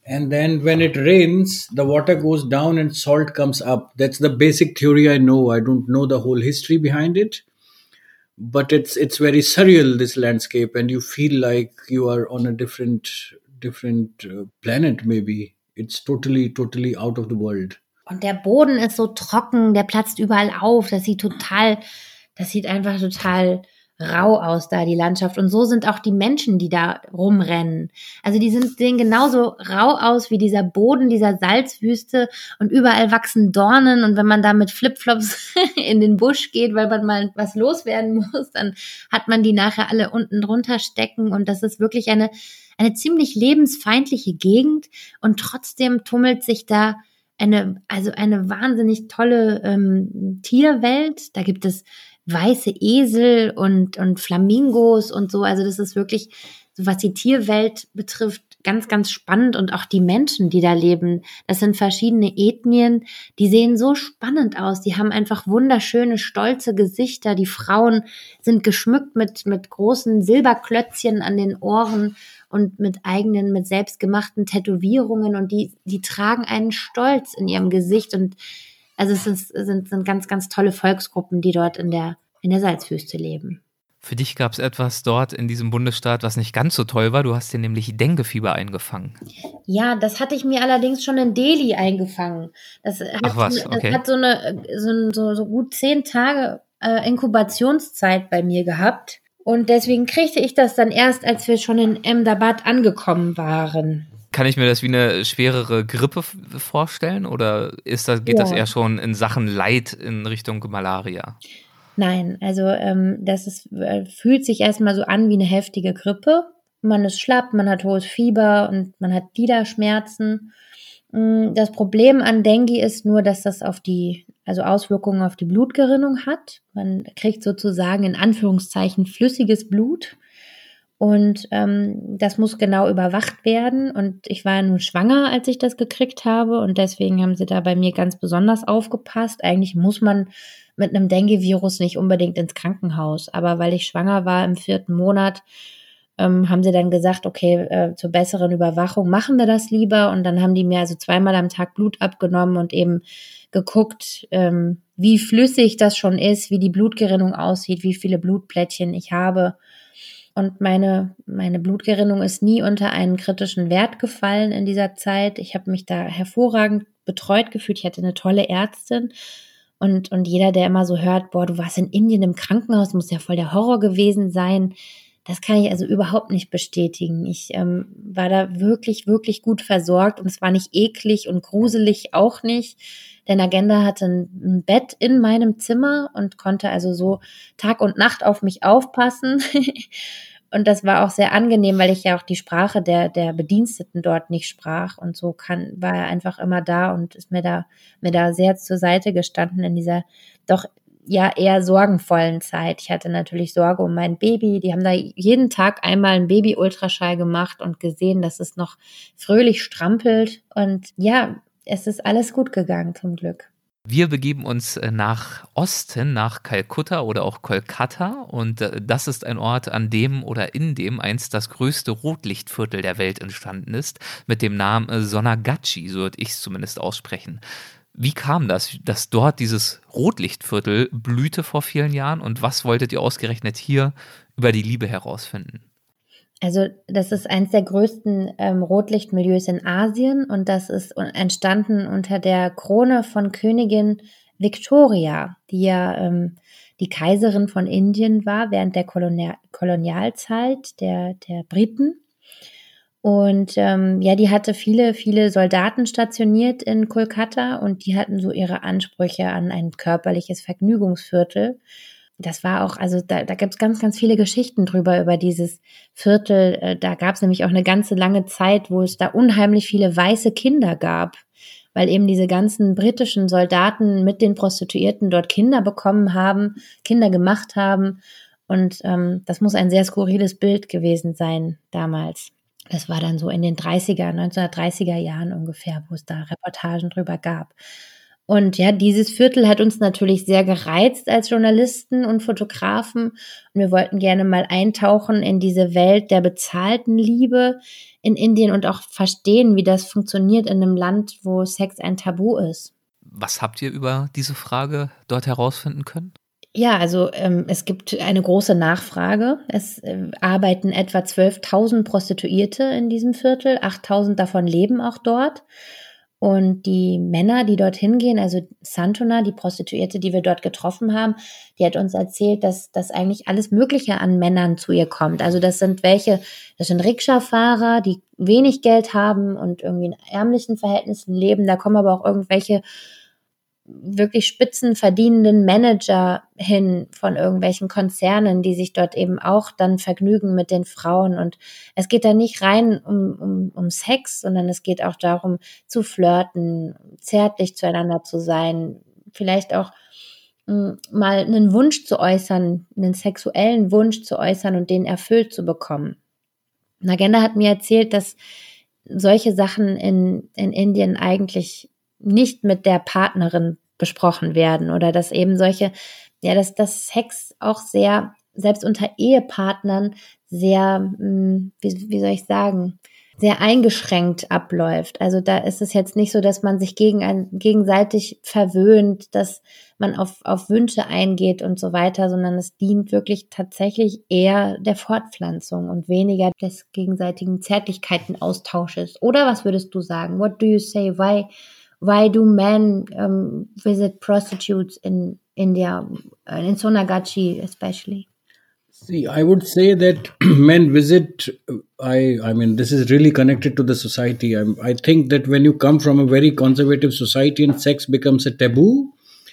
And then when it rains, the water goes down and salt comes up. That's the basic theory I know. I don't know the whole history behind it, but it's very surreal, this landscape, and you feel like you are on a different planet. Maybe it's totally out of the world. Und der Boden ist so trocken, der platzt überall auf. Das sieht einfach total rau aus da, die Landschaft. Und so sind auch die Menschen, die da rumrennen. Also sehen genauso rau aus wie dieser Boden dieser Salzwüste und überall wachsen Dornen. Und wenn man da mit Flipflops in den Busch geht, weil man mal was loswerden muss, dann hat man die nachher alle unten drunter stecken. Und das ist wirklich eine ziemlich lebensfeindliche Gegend. Und trotzdem tummelt sich da eine wahnsinnig tolle Tierwelt. Da gibt es weiße Esel und Flamingos und so. Also das ist wirklich, so was die Tierwelt betrifft, ganz, ganz spannend. Und auch die Menschen, die da leben, das sind verschiedene Ethnien, die sehen so spannend aus. Die haben einfach wunderschöne, stolze Gesichter. Die Frauen sind geschmückt mit großen Silberklötzchen an den Ohren und mit selbstgemachten Tätowierungen. Und die tragen einen Stolz in ihrem Gesicht. Und also es sind ganz, ganz tolle Volksgruppen, die dort in der Salzwüste leben. Für dich gab es etwas dort in diesem Bundesstaat, was nicht ganz so toll war. Du hast dir nämlich Denguefieber eingefangen. Ja, das hatte ich mir allerdings schon in Delhi eingefangen. Okay. Das hat so gut 10 Tage Inkubationszeit bei mir gehabt. Und deswegen kriegte ich das dann erst, als wir schon in Ahmedabad angekommen waren. Kann ich mir das wie eine schwerere Grippe vorstellen oder geht das eher schon in Sachen Leid in Richtung Malaria? Nein, also fühlt sich erstmal so an wie eine heftige Grippe. Man ist schlapp, man hat hohes Fieber und man hat Gliederschmerzen. Das Problem an Dengue ist nur, dass das Auswirkungen auf die Blutgerinnung hat. Man kriegt sozusagen in Anführungszeichen flüssiges Blut. Und das muss genau überwacht werden. Und ich war nun schwanger, als ich das gekriegt habe. Und deswegen haben sie da bei mir ganz besonders aufgepasst. Eigentlich muss man mit einem Dengue-Virus nicht unbedingt ins Krankenhaus. Aber weil ich schwanger war im 4. Monat, haben sie dann gesagt, okay, zur besseren Überwachung machen wir das lieber. Und dann haben die mir also 2-mal am Tag Blut abgenommen und eben geguckt, wie flüssig das schon ist, wie die Blutgerinnung aussieht, wie viele Blutplättchen ich habe. Und meine Blutgerinnung ist nie unter einen kritischen Wert gefallen in dieser Zeit. Ich habe mich da hervorragend betreut gefühlt. Ich hatte eine tolle Ärztin. Und jeder, der immer so hört, boah, du warst in Indien im Krankenhaus, muss ja voll der Horror gewesen sein. Das kann ich also überhaupt nicht bestätigen. Ich war da wirklich, wirklich gut versorgt und es war nicht eklig und gruselig auch nicht. Denn Nagenda hatte ein Bett in meinem Zimmer und konnte also so Tag und Nacht auf mich aufpassen. Und das war auch sehr angenehm, weil ich ja auch die Sprache der Bediensteten dort nicht sprach. Und so war er einfach immer da und ist mir da sehr zur Seite gestanden in dieser doch ja eher sorgenvollen Zeit. Ich hatte natürlich Sorge um mein Baby. Die haben da jeden Tag einmal einen Baby-Ultraschall gemacht und gesehen, dass es noch fröhlich strampelt. Und ja, es ist alles gut gegangen, zum Glück. Wir begeben uns nach Osten, nach Kalkutta oder auch Kolkata und das ist ein Ort, an dem oder in dem einst das größte Rotlichtviertel der Welt entstanden ist, mit dem Namen Sonagachi, so würde ich es zumindest aussprechen. Wie kam das, dass dort dieses Rotlichtviertel blühte vor vielen Jahren und was wolltet ihr ausgerechnet hier über die Liebe herausfinden? Also das ist eines der größten Rotlichtmilieus in Asien und das ist entstanden unter der Krone von Königin Victoria, die ja die Kaiserin von Indien war während der Kolonialzeit der Briten. Und die hatte viele, viele Soldaten stationiert in Kolkata und die hatten so ihre Ansprüche an ein körperliches Vergnügungsviertel. Das war auch, also da gibt es ganz, ganz viele Geschichten drüber, über dieses Viertel. Da gab es nämlich auch eine ganze lange Zeit, wo es da unheimlich viele weiße Kinder gab, weil eben diese ganzen britischen Soldaten mit den Prostituierten dort Kinder bekommen haben, Kinder gemacht haben. Und das muss ein sehr skurriles Bild gewesen sein damals. Das war dann so in den 1930er Jahren ungefähr, wo es da Reportagen drüber gab. Und ja, dieses Viertel hat uns natürlich sehr gereizt als Journalisten und Fotografen. Und wir wollten gerne mal eintauchen in diese Welt der bezahlten Liebe in Indien und auch verstehen, wie das funktioniert in einem Land, wo Sex ein Tabu ist. Was habt ihr über diese Frage dort herausfinden können? Ja, also es gibt eine große Nachfrage. Es arbeiten etwa 12.000 Prostituierte in diesem Viertel. 8.000 davon leben auch dort. Und die Männer, die dorthin gehen, also Santona, die Prostituierte, die wir dort getroffen haben, die hat uns erzählt, dass eigentlich alles Mögliche an Männern zu ihr kommt. Also das sind Rikscha-Fahrer, die wenig Geld haben und irgendwie in ärmlichen Verhältnissen leben. Da kommen aber auch irgendwelche wirklich spitzenverdienenden Manager hin von irgendwelchen Konzernen, die sich dort eben auch dann vergnügen mit den Frauen. Und es geht da nicht rein um Sex, sondern es geht auch darum, zu flirten, zärtlich zueinander zu sein, vielleicht auch mal einen Wunsch zu äußern, einen sexuellen Wunsch zu äußern und den erfüllt zu bekommen. Nagenda hat mir erzählt, dass solche Sachen in Indien eigentlich nicht mit der Partnerin besprochen werden oder dass eben dass Sex auch sehr, selbst unter Ehepartnern sehr, wie soll ich sagen, sehr eingeschränkt abläuft. Also da ist es jetzt nicht so, dass man sich gegenseitig verwöhnt, dass man auf Wünsche eingeht und so weiter, sondern es dient wirklich tatsächlich eher der Fortpflanzung und weniger des gegenseitigen Zärtlichkeitenaustausches. Oder was würdest du sagen? What do you say? Why do men visit prostitutes in India, in Sonagachi especially? See, I would say that men visit. I mean, this is really connected to the society. I think that when you come from a very conservative society and sex becomes a taboo,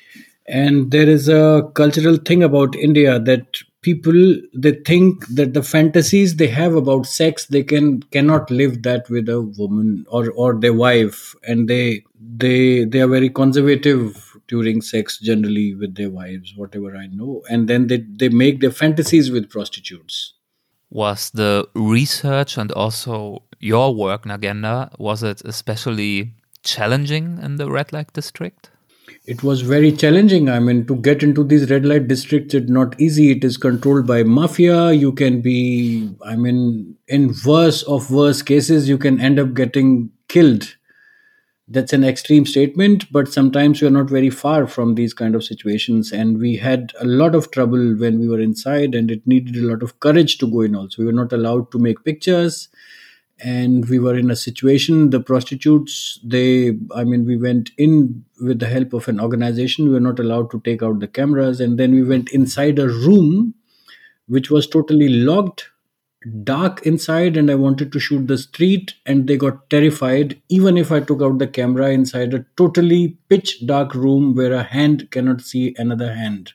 and there is a cultural thing about India that people, they think that the fantasies they have about sex, they cannot live that with a woman or their wife, and they are very conservative during sex generally with their wives, whatever I know, and then they make their fantasies with prostitutes. Was the research and also your work, Nagenda, was it especially challenging in the red light district? It was very challenging. I mean, to get into these red light districts, it's not easy. It is controlled by mafia. You can be, I mean, in worse cases, you can end up getting killed. That's an extreme statement, but sometimes we are not very far from these kind of situations. And we had a lot of trouble when we were inside, and it needed a lot of courage to go in also. We were not allowed to make pictures. And we were in a situation, the prostitutes, we went in with the help of an organization. We were not allowed to take out the cameras. And then we went inside a room, which was totally locked, dark inside. And I wanted to shoot the street, and they got terrified. Even if I took out the camera inside a totally pitch dark room where a hand cannot see another hand.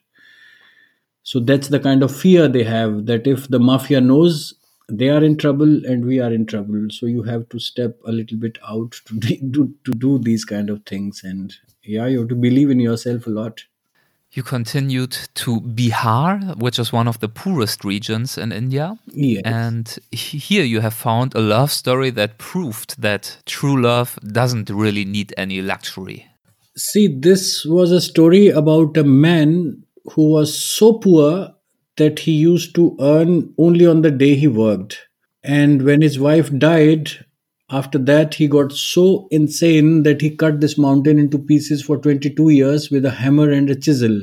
So that's the kind of fear they have, that if the mafia knows, they are in trouble and we are in trouble. So you have to step a little bit out to do these kind of things. And yeah, you have to believe in yourself a lot. You continued to Bihar, which is one of the poorest regions in India. Yes. And here you have found a love story that proved that true love doesn't really need any luxury. See, this was a story about a man who was so poor that he used to earn only on the day he worked. And when his wife died, after that, he got so insane that he cut this mountain into pieces for 22 years with a hammer and a chisel.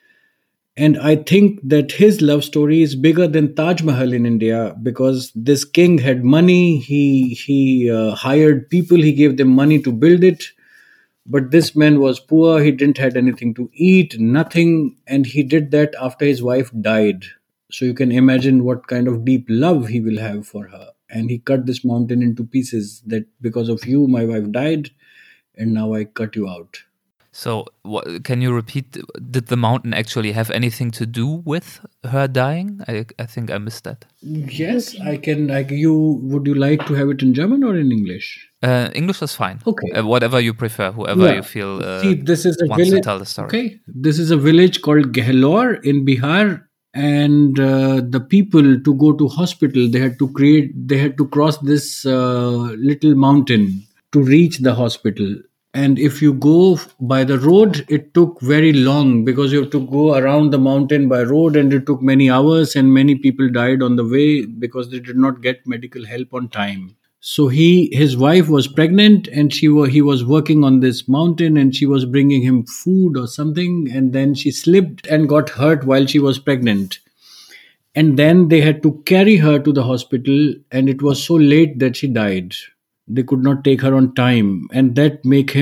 And I think that his love story is bigger than Taj Mahal in India, because this king had money, he hired people, he gave them money to build it. But this man was poor, he didn't have anything to eat, nothing, and he did that after his wife died. So you can imagine what kind of deep love he will have for her. And he cut this mountain into pieces, that because of you, my wife died, and now I cut you out. So can you repeat, did the mountain actually have anything to do with her dying? I think I missed that. Yes, I can. Would you like to have it in German or in English? English is fine. Okay. Whatever you prefer, whoever you feel this is a wants village, to tell the story. Okay, this is a village called Gehlor in Bihar, and the people, to go to hospital, they had to cross this little mountain to reach the hospital. And if you go by the road, it took very long because you have to go around the mountain by road, and it took many hours, and many people died on the way because they did not get medical help on time. So his wife was pregnant, and he was working on this mountain, and she was bringing him food or something, and then she slipped and got hurt while she was pregnant. And then they had to carry her to the hospital, and it was so late that she died. They could not take her on time, and that make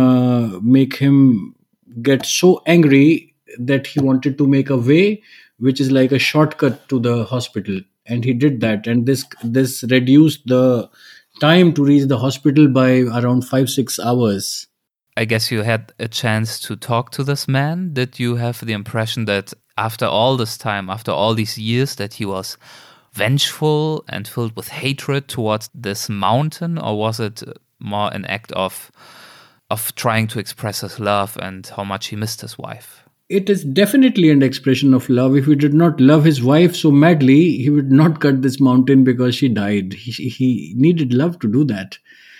him get so angry that he wanted to make a way which is like a shortcut to the hospital, and he did that, and this reduced the time to reach the hospital by around 5-6 hours. I guess you had a chance to talk to this man. Did you have the impression that after all this time, after all these years, that he was vengeful and filled with hatred towards this mountain, or was it more an act of trying to express his love and how much he missed his wife? It is definitely an expression of love. If he did not love his wife so madly, he would not cut this mountain because she died. He needed love to do that.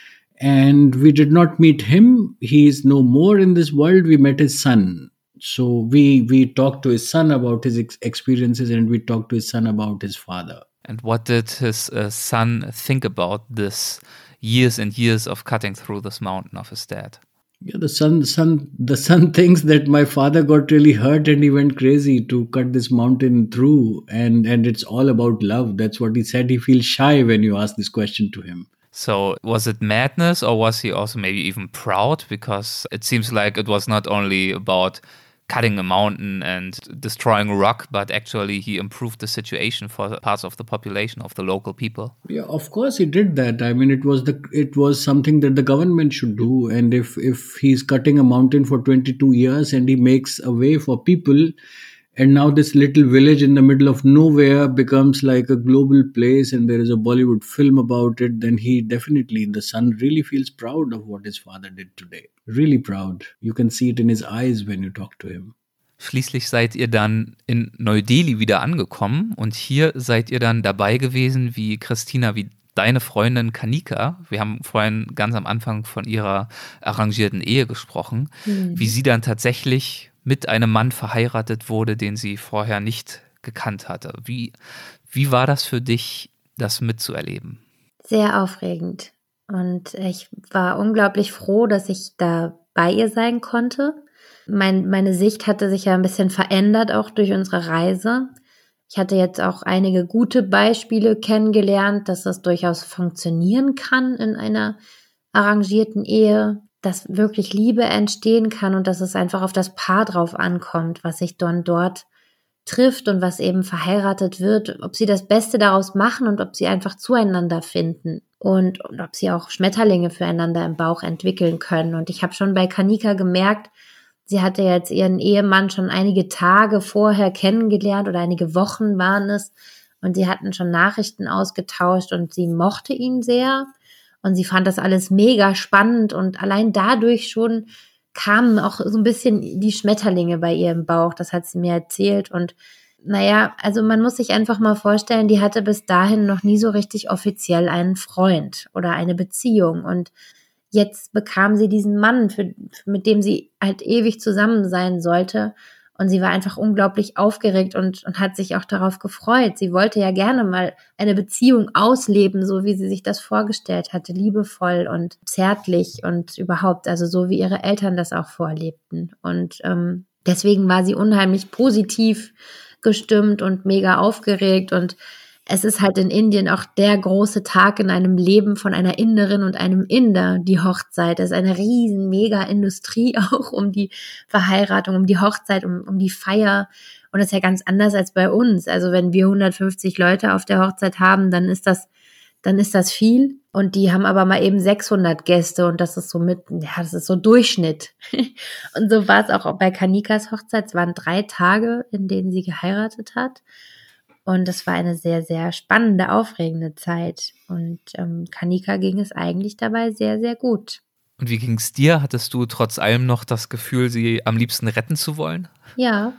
And we did not meet him. He is no more in this world. We met his son. So we talked to his son about his experiences, and we talked to his son about his father. And what did his son think about this years and years of cutting through this mountain of his dad? Yeah, the son thinks that my father got really hurt and he went crazy to cut this mountain through, and it's all about love. That's what he said. He feels shy when you ask this question to him. So was it madness, or was he also maybe even proud? Because it seems like it was not only about cutting a mountain and destroying rock, but actually he improved the situation for parts of the population, of the local people. Yeah, of course he did that. I mean, it was something that the government should do. And if he's cutting a mountain for 22 years and he makes a way for people, and now this little village in the middle of nowhere becomes like a global place, and there is a Bollywood film about it, then the son really feels proud of what his father did today. Really proud. You can see it in his eyes when you talk to him. Schließlich seid ihr dann in Neu-Delhi wieder angekommen, und hier seid ihr dann dabei gewesen, wie Christina, wie deine Freundin Kanika, wir haben vorhin ganz am Anfang von ihrer arrangierten Ehe gesprochen, wie sie dann tatsächlich mit einem Mann verheiratet wurde, den sie vorher nicht gekannt hatte. Wie war das für dich, das mitzuerleben? Sehr aufregend. Und ich war unglaublich froh, dass ich da bei ihr sein konnte. Meine Sicht hatte sich ja ein bisschen verändert, auch durch unsere Reise. Ich hatte jetzt auch einige gute Beispiele kennengelernt, dass das durchaus funktionieren kann in einer arrangierten Ehe, dass wirklich Liebe entstehen kann und dass es einfach auf das Paar drauf ankommt, was sich dann dort trifft und was eben verheiratet wird, ob sie das Beste daraus machen und ob sie einfach zueinander finden und ob sie auch Schmetterlinge füreinander im Bauch entwickeln können. Und ich habe schon bei Kanika gemerkt, sie hatte jetzt ihren Ehemann schon einige Tage vorher kennengelernt oder einige Wochen waren es, und sie hatten schon Nachrichten ausgetauscht und sie mochte ihn sehr. Und sie fand das alles mega spannend, und allein dadurch schon kamen auch so ein bisschen die Schmetterlinge bei ihr im Bauch. Das hat sie mir erzählt. Und naja, also man muss sich einfach mal vorstellen, die hatte bis dahin noch nie so richtig offiziell einen Freund oder eine Beziehung. Und jetzt bekam sie diesen Mann, mit dem sie halt ewig zusammen sein sollte. Und sie war einfach unglaublich aufgeregt und hat sich auch darauf gefreut. Sie wollte ja gerne mal eine Beziehung ausleben, so wie sie sich das vorgestellt hatte, liebevoll und zärtlich und überhaupt, also so wie ihre Eltern das auch vorlebten. Und deswegen war sie unheimlich positiv gestimmt und mega aufgeregt. Und es ist halt in Indien auch der große Tag in einem Leben von einer Inderin und einem Inder, die Hochzeit. Das ist eine riesen Mega-Industrie auch um die Verheiratung, um die Hochzeit, um die Feier. Und das ist ja ganz anders als bei uns. Also wenn wir 150 Leute auf der Hochzeit haben, dann ist das viel. Und die haben aber mal eben 600 Gäste, und das ist das ist so Durchschnitt. Und so war es auch bei Kanikas Hochzeit. Es waren 3 Tage, in denen sie geheiratet hat. Und es war eine sehr, sehr spannende, aufregende Zeit. Und Kanika ging es eigentlich dabei sehr, sehr gut. Und wie ging es dir? Hattest du trotz allem noch das Gefühl, sie am liebsten retten zu wollen? Ja,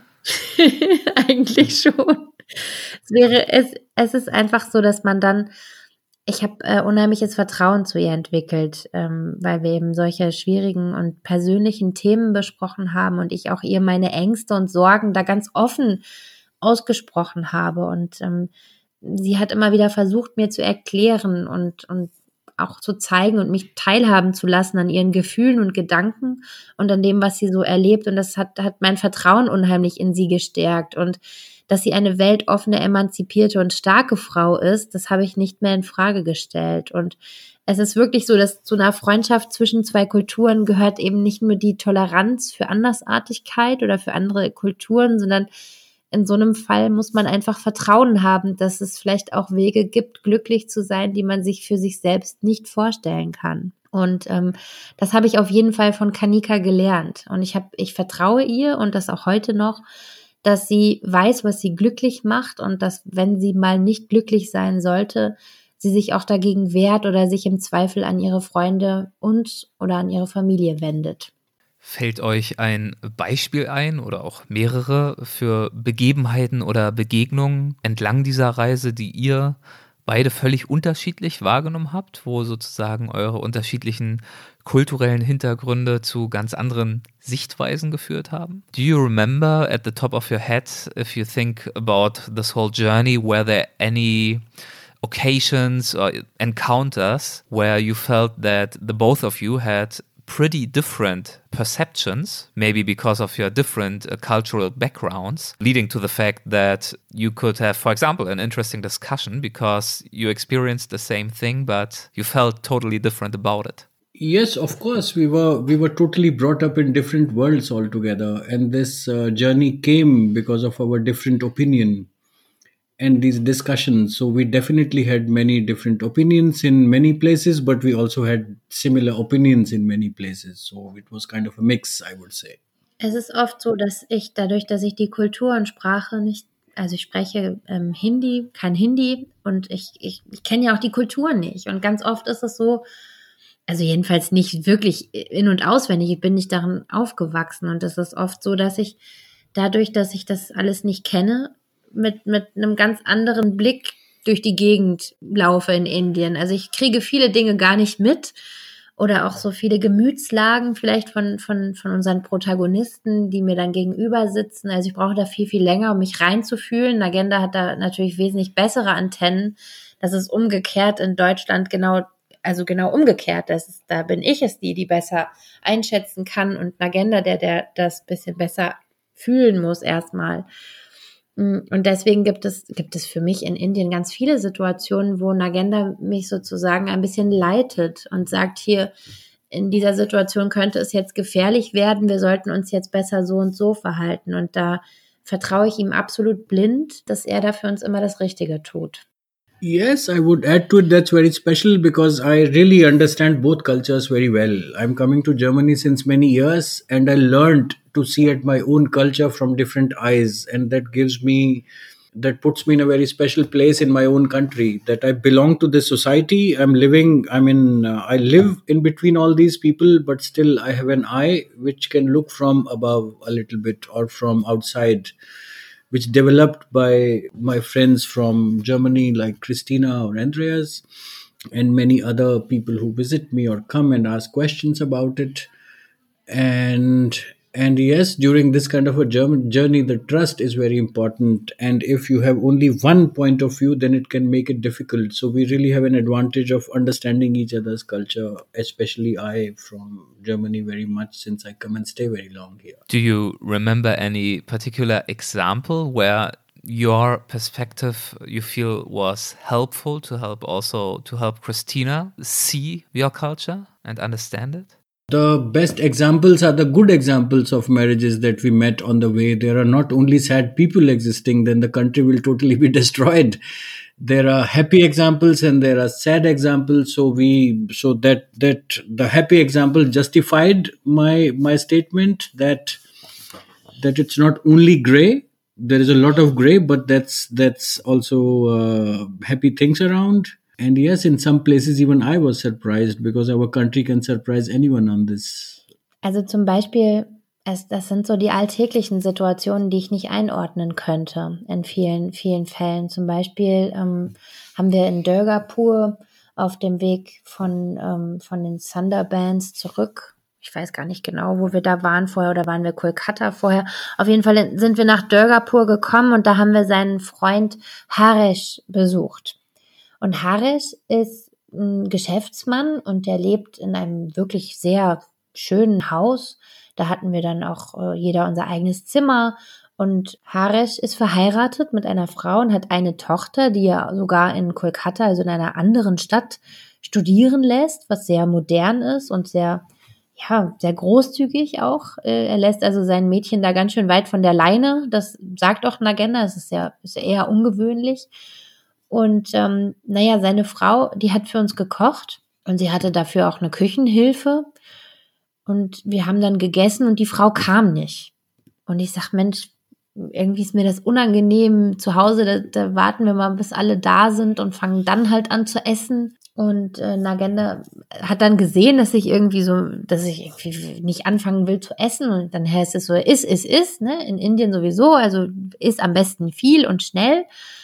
eigentlich schon. Es ist einfach so, dass man dann Ich habe unheimliches Vertrauen zu ihr entwickelt, weil wir eben solche schwierigen und persönlichen Themen besprochen haben und ich auch ihr meine Ängste und Sorgen da ganz offen ausgesprochen habe. Und sie hat immer wieder versucht, mir zu erklären und auch zu zeigen und mich teilhaben zu lassen an ihren Gefühlen und Gedanken und an dem, was sie so erlebt. Und das hat mein Vertrauen unheimlich in sie gestärkt. Und dass sie eine weltoffene, emanzipierte und starke Frau ist, das habe ich nicht mehr in Frage gestellt. Und es ist wirklich so, dass zu einer Freundschaft zwischen zwei Kulturen gehört eben nicht nur die Toleranz für Andersartigkeit oder für andere Kulturen, sondern in so einem Fall muss man einfach Vertrauen haben, dass es vielleicht auch Wege gibt, glücklich zu sein, die man sich für sich selbst nicht vorstellen kann. Und das habe ich auf jeden Fall von Kanika gelernt. Und ich vertraue ihr und das auch heute noch, dass sie weiß, was sie glücklich macht und dass, wenn sie mal nicht glücklich sein sollte, sie sich auch dagegen wehrt oder sich im Zweifel an ihre Freunde oder an ihre Familie wendet. Fällt euch ein Beispiel ein oder auch mehrere für Begebenheiten oder Begegnungen entlang dieser Reise, die ihr beide völlig unterschiedlich wahrgenommen habt, wo sozusagen eure unterschiedlichen kulturellen Hintergründe zu ganz anderen Sichtweisen geführt haben? Do you remember at the top of your head, if you think about this whole journey, were there any occasions or encounters where you felt that the both of you had pretty different perceptions, maybe because of your different cultural backgrounds, leading to the fact that you could have, for example, an interesting discussion because you experienced the same thing, but you felt totally different about it? Yes, of course. We were totally brought up in different worlds altogether, and this journey came because of our different opinion and these discussions. So we definitely had many different opinions in many places, but we also had similar opinions in many places. So it was kind of a mix, I would say. Es ist oft so, dass dadurch, dass ich die Kultur und Sprache nicht, also ich spreche kein Hindi und ich kenne ja auch die Kultur nicht. Und ganz oft ist es so, also jedenfalls nicht wirklich in- und auswendig, ich bin nicht darin aufgewachsen. Und es ist oft so, dass ich dadurch, dass ich das alles nicht kenne, mit einem ganz anderen Blick durch die Gegend laufe in Indien. Also ich kriege viele Dinge gar nicht mit oder auch so viele Gemütslagen vielleicht von unseren Protagonisten, die mir dann gegenüber sitzen. Also ich brauche da viel, viel länger, um mich reinzufühlen. Nagenda hat da natürlich wesentlich bessere Antennen. Das ist umgekehrt in Deutschland genau umgekehrt. Da bin ich es, die besser einschätzen kann und Nagenda, der das bisschen besser fühlen muss erstmal. Und deswegen gibt es für mich in Indien ganz viele Situationen, wo Nagenda mich sozusagen ein bisschen leitet und sagt, hier, in dieser Situation könnte es jetzt gefährlich werden, wir sollten uns jetzt besser so und so verhalten. Und da vertraue ich ihm absolut blind, dass er da für uns immer das Richtige tut. Yes, I would add to it that's very special because I really understand both cultures very well. I'm coming to Germany since many years and I learned to see at my own culture from different eyes, and that puts me in a very special place in my own country, that I belong to this society. I live in between all these people, but still I have an eye which can look from above a little bit or from outside, which developed by my friends from Germany like Christina or Andreas and many other people who visit me or come and ask questions about it. And yes, during this kind of a journey, the trust is very important. And if you have only one point of view, then it can make it difficult. So we really have an advantage of understanding each other's culture, especially I from Germany very much since I come and stay very long here. Do you remember any particular example where your perspective you feel was helpful to help Christina see your culture and understand it? The best examples are the good examples of marriages that we met on the way. There are not only sad people existing, then the country will totally be destroyed. There are happy examples and there are sad examples. So that the happy example justified my statement that it's not only gray. There is a lot of gray, but that's also happy things around. And yes, in some places even I was surprised because our country can surprise anyone on this. Also zum Beispiel, das sind so die alltäglichen Situationen, die ich nicht einordnen könnte in vielen, vielen Fällen. Zum Beispiel haben wir in Durgapur auf dem Weg von den Sundarbans zurück. Ich weiß gar nicht genau, wo wir da waren vorher, oder waren wir Kolkata vorher. Auf jeden Fall sind wir nach Durgapur gekommen und da haben wir seinen Freund Haresh besucht. Und Haresh ist ein Geschäftsmann und der lebt in einem wirklich sehr schönen Haus. Da hatten wir dann auch jeder unser eigenes Zimmer. Und Haresh ist verheiratet mit einer Frau und hat eine Tochter, die er sogar in Kolkata, also in einer anderen Stadt, studieren lässt, was sehr modern ist und sehr großzügig auch. Er lässt also sein Mädchen da ganz schön weit von der Leine. Das sagt auch Nagenda, das ist eher ungewöhnlich. Und seine Frau, die hat für uns gekocht und sie hatte dafür auch eine Küchenhilfe. Und wir haben dann gegessen und die Frau kam nicht. Und ich sag, Mensch, irgendwie ist mir das unangenehm. Zu Hause, da warten wir mal, bis alle da sind und fangen dann halt an zu essen. Und Nagenda hat dann gesehen, dass ich irgendwie nicht anfangen will zu essen. Und dann heißt es so, iss, ne? In Indien sowieso, also iss am besten viel und schnell.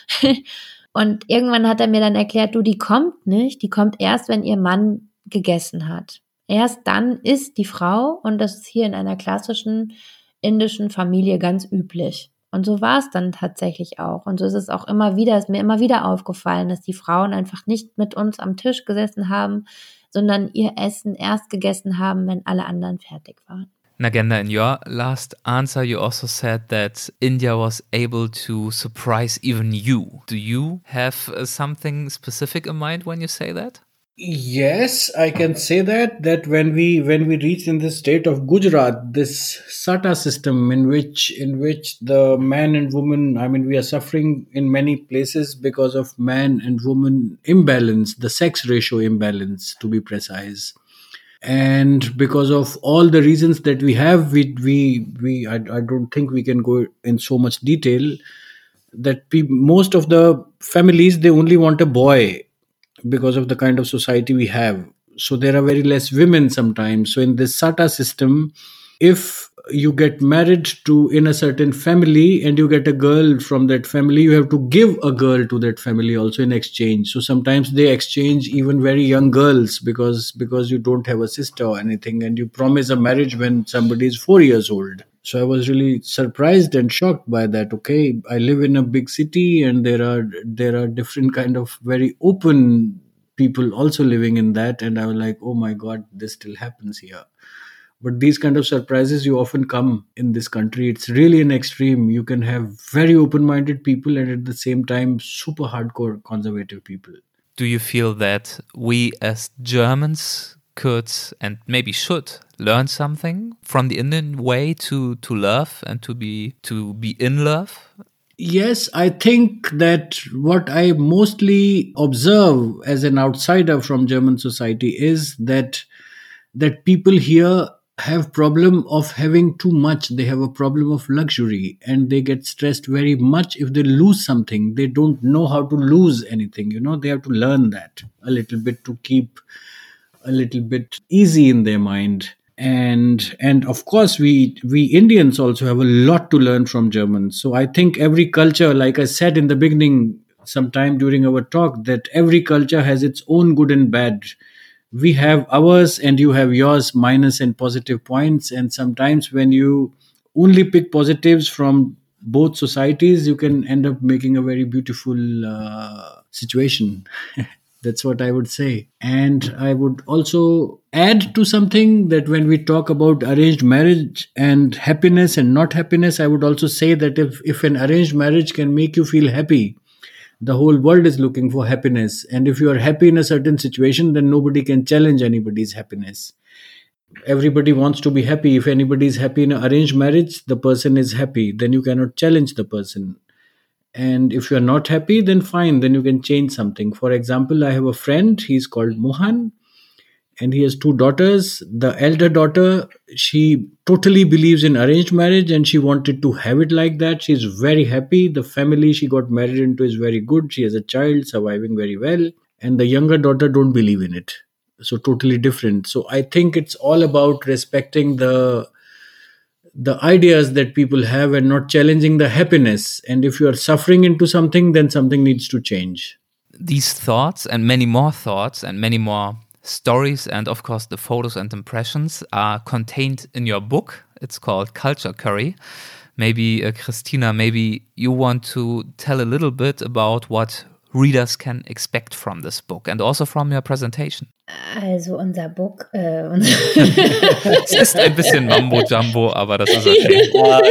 Und irgendwann hat er mir dann erklärt, die kommt nicht, die kommt erst, wenn ihr Mann gegessen hat. Erst dann isst die Frau und das ist hier in einer klassischen indischen Familie ganz üblich. Und so war es dann tatsächlich auch. Und so ist es auch ist mir immer wieder aufgefallen, dass die Frauen einfach nicht mit uns am Tisch gesessen haben, sondern ihr Essen erst gegessen haben, wenn alle anderen fertig waren. Nagenda, in your last answer, you also said that India was able to surprise even you. Do you have something specific in mind when you say that? Yes, I can say that when we reached in the state of Gujarat, this SATA system in which the man and woman, I mean, we are suffering in many places because of man and woman imbalance, the sex ratio imbalance, to be precise. And because of all the reasons that we have, I don't think we can go in so much detail. That most of the families, they only want a boy because of the kind of society we have. So there are very less women sometimes. So in this SATA system, if you get married in a certain family and you get a girl from that family, you have to give a girl to that family also in exchange. So sometimes they exchange even very young girls because you don't have a sister or anything, and you promise a marriage when somebody is 4 years old. So I was really surprised and shocked by that. Okay, I live in a big city and there are different kind of very open people also living in that. And I was like, oh my God, this still happens here. But these kind of surprises, you often come in this country. It's really an extreme. You can have very open-minded people and at the same time, super hardcore conservative people. Do you feel that we as Germans could and maybe should learn something from the Indian way to love and to be in love? Yes, I think that what I mostly observe as an outsider from German society is that people here have problem of having too much. They have a problem of luxury and they get stressed very much if they lose something. They don't know how to lose anything. They have to learn that a little bit to keep a little bit easy in their mind. And of course, we Indians also have a lot to learn from Germans. So I think every culture, like I said in the beginning, sometime during our talk, that every culture has its own good and bad. We have ours and you have yours, minus and positive points. And sometimes when you only pick positives from both societies, you can end up making a very beautiful situation. That's what I would say. And I would also add to something that when we talk about arranged marriage and happiness and not happiness, I would also say that if an arranged marriage can make you feel happy, the whole world is looking for happiness. And if you are happy in a certain situation, then nobody can challenge anybody's happiness. Everybody wants to be happy. If anybody is happy in an arranged marriage, the person is happy. Then you cannot challenge the person. And if you're not happy, then fine, then you can change something. For example, I have a friend, he's called Mohan, and he has 2 daughters. The elder daughter, she totally believes in arranged marriage and she wanted to have it like that. She's very happy. The family she got married into is very good. She has a child surviving very well. And the younger daughter don't believe in it. So totally different. So I think it's all about respecting the ideas that people have and not challenging the happiness. And if you are suffering into something, then something needs to change. these thoughts and many more stories and of course the photos and impressions are contained in your book. It's called Culture Curry. Maybe Christina, maybe you want to tell a little bit about what readers can expect from this book and also from your presentation. Also unser Book, Es ist ein bisschen Mambo-Jumbo, aber das ist okay.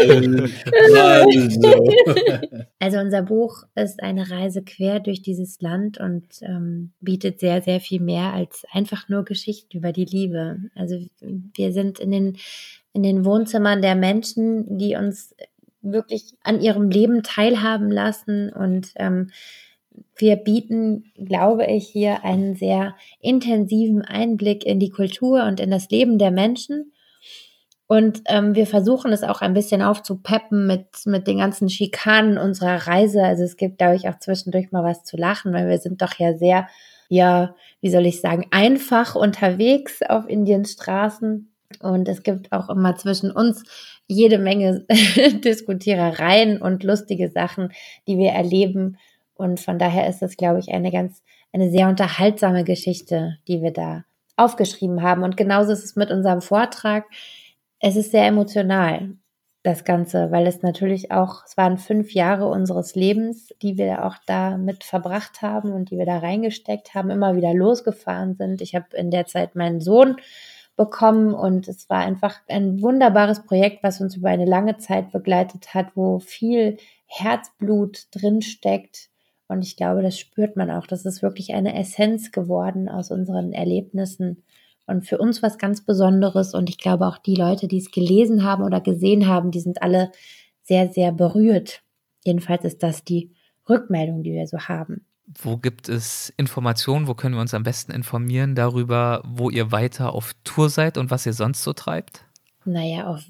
Also unser Buch ist eine Reise quer durch dieses Land und bietet sehr, sehr viel mehr als einfach nur Geschichten über die Liebe. Also wir sind in den Wohnzimmern der Menschen, die uns wirklich an ihrem Leben teilhaben lassen und wir bieten, glaube ich, hier einen sehr intensiven Einblick in die Kultur und in das Leben der Menschen. Und wir versuchen es auch ein bisschen aufzupeppen mit den ganzen Schikanen unserer Reise. Also es gibt, glaube ich, auch zwischendurch mal was zu lachen, weil wir sind doch ja sehr, wie soll ich sagen, einfach unterwegs auf Indiens Straßen. Und es gibt auch immer zwischen uns jede Menge Diskutierereien und lustige Sachen, die wir erleben. Und von daher ist es, glaube ich, eine sehr unterhaltsame Geschichte, die wir da aufgeschrieben haben. Und genauso ist es mit unserem Vortrag. Es ist sehr emotional, das Ganze, weil es natürlich auch, es waren 5 Jahre unseres Lebens, die wir auch da mit verbracht haben und die wir da reingesteckt haben, immer wieder losgefahren sind. Ich habe in der Zeit meinen Sohn bekommen und es war einfach ein wunderbares Projekt, was uns über eine lange Zeit begleitet hat, wo viel Herzblut drinsteckt. Und ich glaube, das spürt man auch. Das ist wirklich eine Essenz geworden aus unseren Erlebnissen und für uns was ganz Besonderes. Und ich glaube auch die Leute, die es gelesen haben oder gesehen haben, die sind alle sehr, sehr berührt. Jedenfalls ist das die Rückmeldung, die wir so haben. Wo gibt es Informationen? Wo können wir uns am besten informieren darüber, wo ihr weiter auf Tour seid und was ihr sonst so treibt? Naja, auf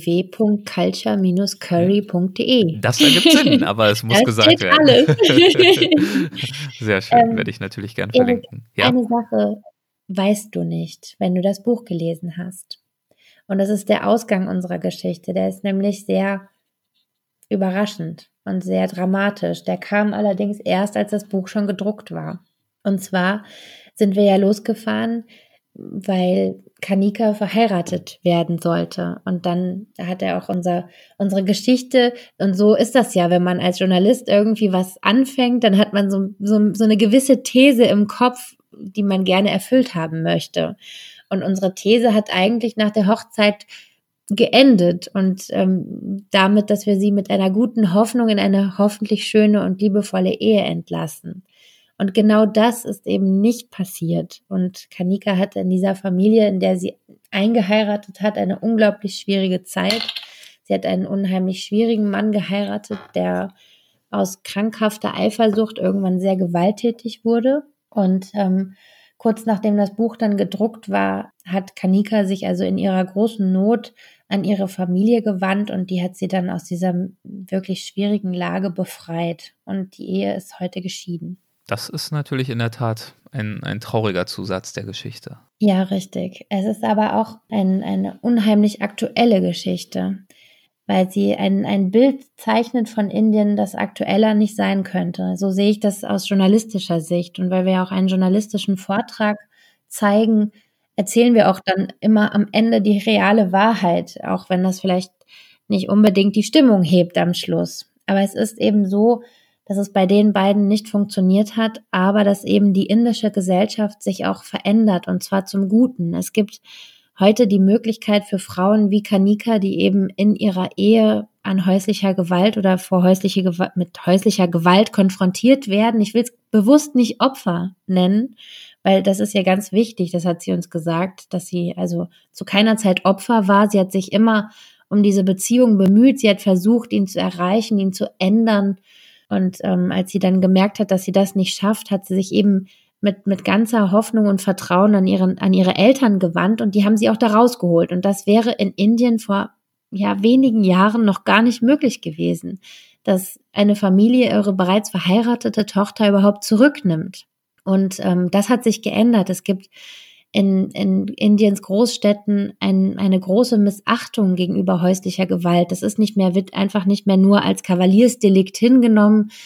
www.culture-curry.de. Das ergibt Sinn, aber es muss das gesagt werden. Alles. Sehr schön, werde ich natürlich gern verlinken. Ja. Eine Sache weißt du nicht, wenn du das Buch gelesen hast. Und das ist der Ausgang unserer Geschichte. Der ist nämlich sehr überraschend und sehr dramatisch. Der kam allerdings erst, als das Buch schon gedruckt war. Und zwar sind wir ja losgefahren, weil Kanika verheiratet werden sollte. Und dann hat er auch unsere Geschichte, und so ist das ja, wenn man als Journalist irgendwie was anfängt, dann hat man so eine gewisse These im Kopf, die man gerne erfüllt haben möchte. Und unsere These hat eigentlich nach der Hochzeit geendet und damit, dass wir sie mit einer guten Hoffnung in eine hoffentlich schöne und liebevolle Ehe entlassen. Und genau das ist eben nicht passiert. Und Kanika hatte in dieser Familie, in der sie eingeheiratet hat, eine unglaublich schwierige Zeit. Sie hat einen unheimlich schwierigen Mann geheiratet, der aus krankhafter Eifersucht irgendwann sehr gewalttätig wurde. Und kurz nachdem das Buch dann gedruckt war, hat Kanika sich also in ihrer großen Not an ihre Familie gewandt und die hat sie dann aus dieser wirklich schwierigen Lage befreit. Und die Ehe ist heute geschieden. Das ist natürlich in der Tat ein trauriger Zusatz der Geschichte. Ja, richtig. Es ist aber auch eine unheimlich aktuelle Geschichte, weil sie ein Bild zeichnet von Indien, das aktueller nicht sein könnte. So sehe ich das aus journalistischer Sicht. Und weil wir auch einen journalistischen Vortrag zeigen, erzählen wir auch dann immer am Ende die reale Wahrheit, auch wenn das vielleicht nicht unbedingt die Stimmung hebt am Schluss. Aber es ist eben so, dass es bei den beiden nicht funktioniert hat, aber dass eben die indische Gesellschaft sich auch verändert und zwar zum Guten. Es gibt heute die Möglichkeit für Frauen wie Kanika, die eben in ihrer Ehe an häuslicher Gewalt oder mit häuslicher Gewalt konfrontiert werden. Ich will es bewusst nicht Opfer nennen, weil das ist ja ganz wichtig, das hat sie uns gesagt, dass sie also zu keiner Zeit Opfer war. Sie hat sich immer um diese Beziehung bemüht, sie hat versucht, ihn zu erreichen, ihn zu ändern. Und als sie dann gemerkt hat, dass sie das nicht schafft, hat sie sich eben mit ganzer Hoffnung und Vertrauen an ihre Eltern gewandt und die haben sie auch da rausgeholt. Und das wäre in Indien vor wenigen Jahren noch gar nicht möglich gewesen, dass eine Familie ihre bereits verheiratete Tochter überhaupt zurücknimmt. Und das hat sich geändert. Es gibt in Indiens Großstädten eine große Missachtung gegenüber häuslicher Gewalt. Das ist wird einfach nicht mehr nur als Kavaliersdelikt hingenommen,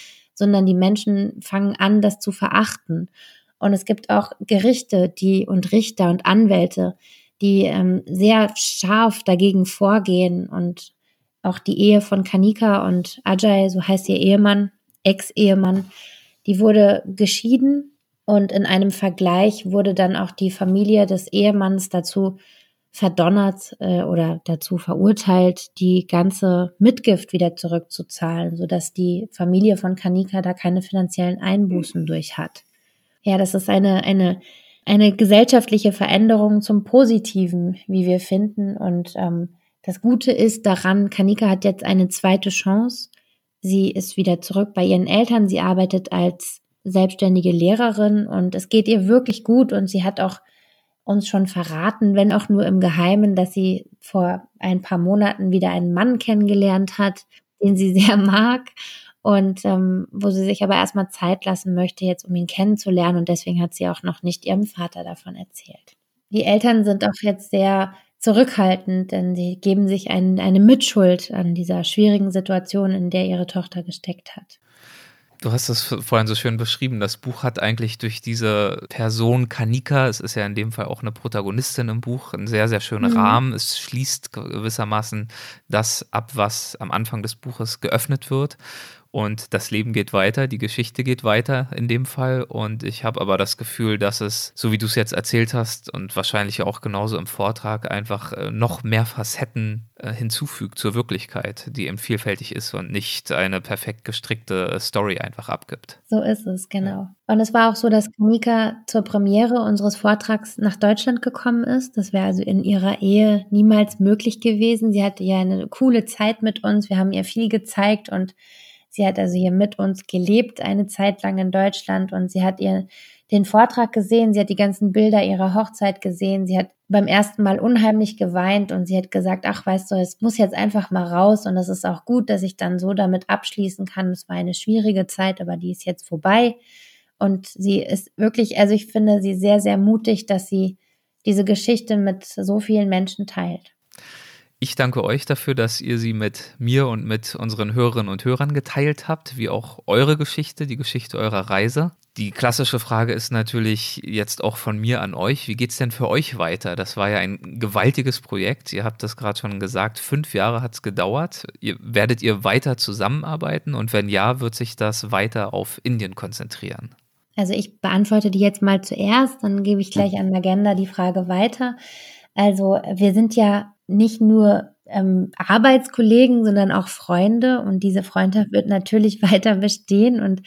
sondern die Menschen fangen an, das zu verachten. Und es gibt auch Gerichte und Richter und Anwälte, die sehr scharf dagegen vorgehen. Und auch die Ehe von Kanika und Ajay, so heißt ihr Ehemann, Ex-Ehemann, die wurde geschieden. Und in einem Vergleich wurde dann auch die Familie des Ehemanns dazu verdonnert oder dazu verurteilt, die ganze Mitgift wieder zurückzuzahlen, sodass die Familie von Kanika da keine finanziellen Einbußen durch hat. Ja, das ist eine gesellschaftliche Veränderung zum Positiven, wie wir finden. Und das Gute ist daran, Kanika hat jetzt eine zweite Chance. Sie ist wieder zurück bei ihren Eltern. Sie arbeitet als selbstständige Lehrerin und es geht ihr wirklich gut. Und sie hat auch uns schon verraten, wenn auch nur im Geheimen, dass sie vor ein paar Monaten wieder einen Mann kennengelernt hat, den sie sehr mag. Und wo sie sich aber erstmal Zeit lassen möchte, jetzt um ihn kennenzulernen. Und deswegen hat sie auch noch nicht ihrem Vater davon erzählt. Die Eltern sind auch jetzt sehr zurückhaltend, denn sie geben sich eine Mitschuld an dieser schwierigen Situation, in der ihre Tochter gesteckt hat. Du hast das vorhin so schön beschrieben. Das Buch hat eigentlich durch diese Person Kanika, es ist ja in dem Fall auch eine Protagonistin im Buch, einen sehr, sehr schönen Rahmen. Es schließt gewissermaßen das ab, was am Anfang des Buches geöffnet wird. Und das Leben geht weiter, die Geschichte geht weiter in dem Fall. Und ich habe aber das Gefühl, dass es, so wie du es jetzt erzählt hast und wahrscheinlich auch genauso im Vortrag, einfach noch mehr Facetten hinzufügt zur Wirklichkeit, die eben vielfältig ist und nicht eine perfekt gestrickte Story einfach abgibt. So ist es, genau. Und es war auch so, dass Kanika zur Premiere unseres Vortrags nach Deutschland gekommen ist. Das wäre also in ihrer Ehe niemals möglich gewesen. Sie hatte ja eine coole Zeit mit uns. Wir haben ihr viel gezeigt und sie hat also hier mit uns gelebt, eine Zeit lang in Deutschland, und sie hat den Vortrag gesehen, sie hat die ganzen Bilder ihrer Hochzeit gesehen, sie hat beim ersten Mal unheimlich geweint und sie hat gesagt, ach, weißt du, es muss jetzt einfach mal raus und es ist auch gut, dass ich dann so damit abschließen kann. Es war eine schwierige Zeit, aber die ist jetzt vorbei und sie ist wirklich, also ich finde sie sehr, sehr mutig, dass sie diese Geschichte mit so vielen Menschen teilt. Ich danke euch dafür, dass ihr sie mit mir und mit unseren Hörerinnen und Hörern geteilt habt, wie auch eure Geschichte, die Geschichte eurer Reise. Die klassische Frage ist natürlich jetzt auch von mir an euch. Wie geht's denn für euch weiter? Das war ja ein gewaltiges Projekt. Ihr habt das gerade schon gesagt. 5 Jahre hat's gedauert. Werdet ihr weiter zusammenarbeiten? Und wenn ja, wird sich das weiter auf Indien konzentrieren? Also ich beantworte die jetzt mal zuerst, dann gebe ich gleich an Magenda die Frage weiter. Also wir sind ja nicht nur Arbeitskollegen, sondern auch Freunde, und diese Freundschaft wird natürlich weiter bestehen, und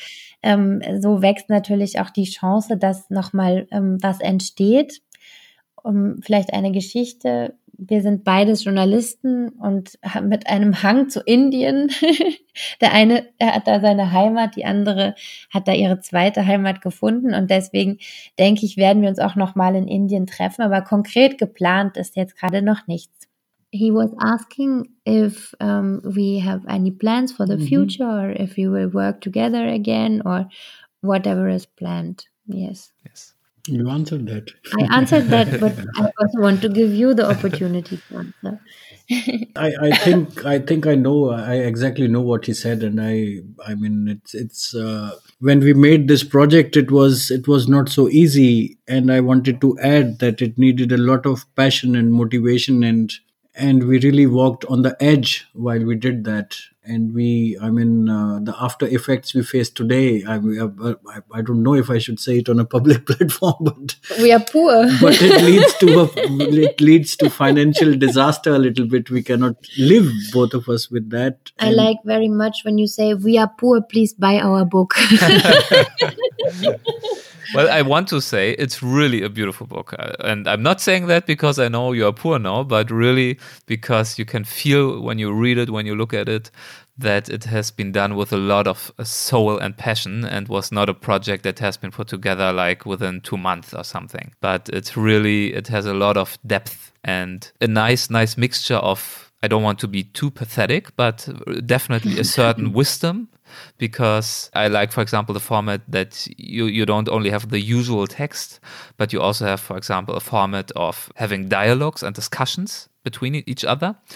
so wächst natürlich auch die Chance, dass nochmal was entsteht. Vielleicht eine Geschichte: Wir sind beides Journalisten und haben mit einem Hang zu Indien. Der eine hat da seine Heimat, die andere hat da ihre zweite Heimat gefunden, und deswegen denke ich, werden wir uns auch nochmal in Indien treffen, aber konkret geplant ist jetzt gerade noch nichts. He was asking if we have any plans for the future, or if we will work together again, or whatever is planned. Yes. You answered that. I answered that, but I also want to give you the opportunity to answer. I think I know. I exactly know what he said, and I mean, it's when we made this project, it was not so easy, and I wanted to add that it needed a lot of passion and motivation, and we really walked on the edge while we did that. And the after effects we face today, I don't know if I should say it on a public platform, but we are poor. But it leads to financial disaster a little bit. We cannot live, both of us, with that. I like very much when you say we are poor, please buy our book. Well, I want to say it's really a beautiful book. And I'm not saying that because I know you are poor now, but really because you can feel when you read it, when you look at it, that it has been done with a lot of soul and passion, and was not a project that has been put together like within 2 months or something. But it has a lot of depth and a nice mixture of, I don't want to be too pathetic, but definitely a certain wisdom. Because I like, for example, the format that you don't only have the usual text, but you also have, for example, a format of having dialogues and discussions between each other.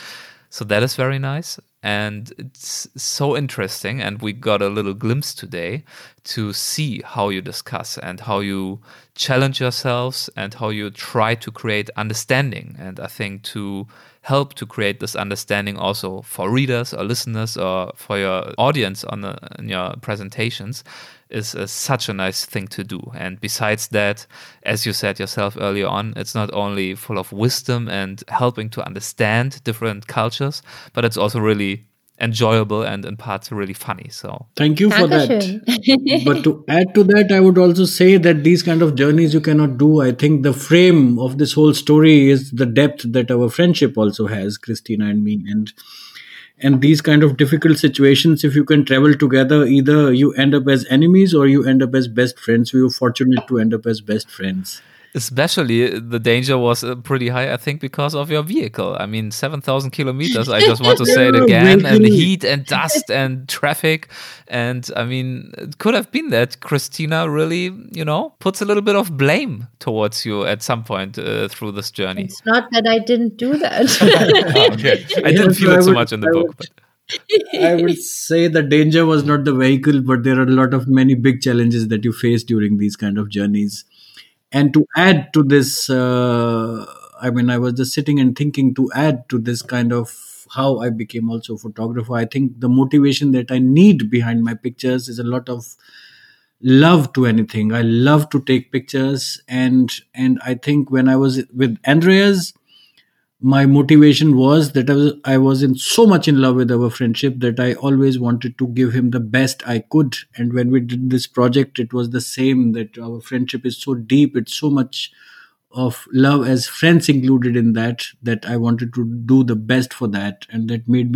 So that is very nice. And it's so interesting. And we got a little glimpse today to see how you discuss and how you challenge yourselves and how you try to create understanding. And I think to help to create this understanding also for readers or listeners or for your audience in your presentations is such a nice thing to do. And besides that, as you said yourself earlier on, it's not only full of wisdom and helping to understand different cultures, but it's also really enjoyable and in parts really funny. So thank you for that. But to add to that, I would also say that these kind of journeys you cannot do. I think the frame of this whole story is the depth that our friendship also has, Christina and me. And these kind of difficult situations, if you can travel together, either you end up as enemies or you end up as best friends. We were fortunate to end up as best friends. Especially the danger was pretty high, I think, because of your vehicle. I mean, 7,000 kilometers, I just want to say it again, and heat and dust and traffic. And I mean, it could have been that Christina really, puts a little bit of blame towards you at some point through this journey. It's not that I didn't do that. Okay. I didn't feel it so much in the book. But I would say the danger was not the vehicle, but there are many big challenges that you face during these kind of journeys. And to add to this, I was just sitting and thinking to add to this kind of how I became also a photographer. I think the motivation that I need behind my pictures is a lot of love to anything. I love to take pictures. And I think when I was with Andreas, my motivation was that I was so much in love with our friendship that I always wanted to give him the best I could. And when we did this project, it was the same, that our friendship is so deep. It's so much of love as friends included in that I wanted to do the best for that. And that made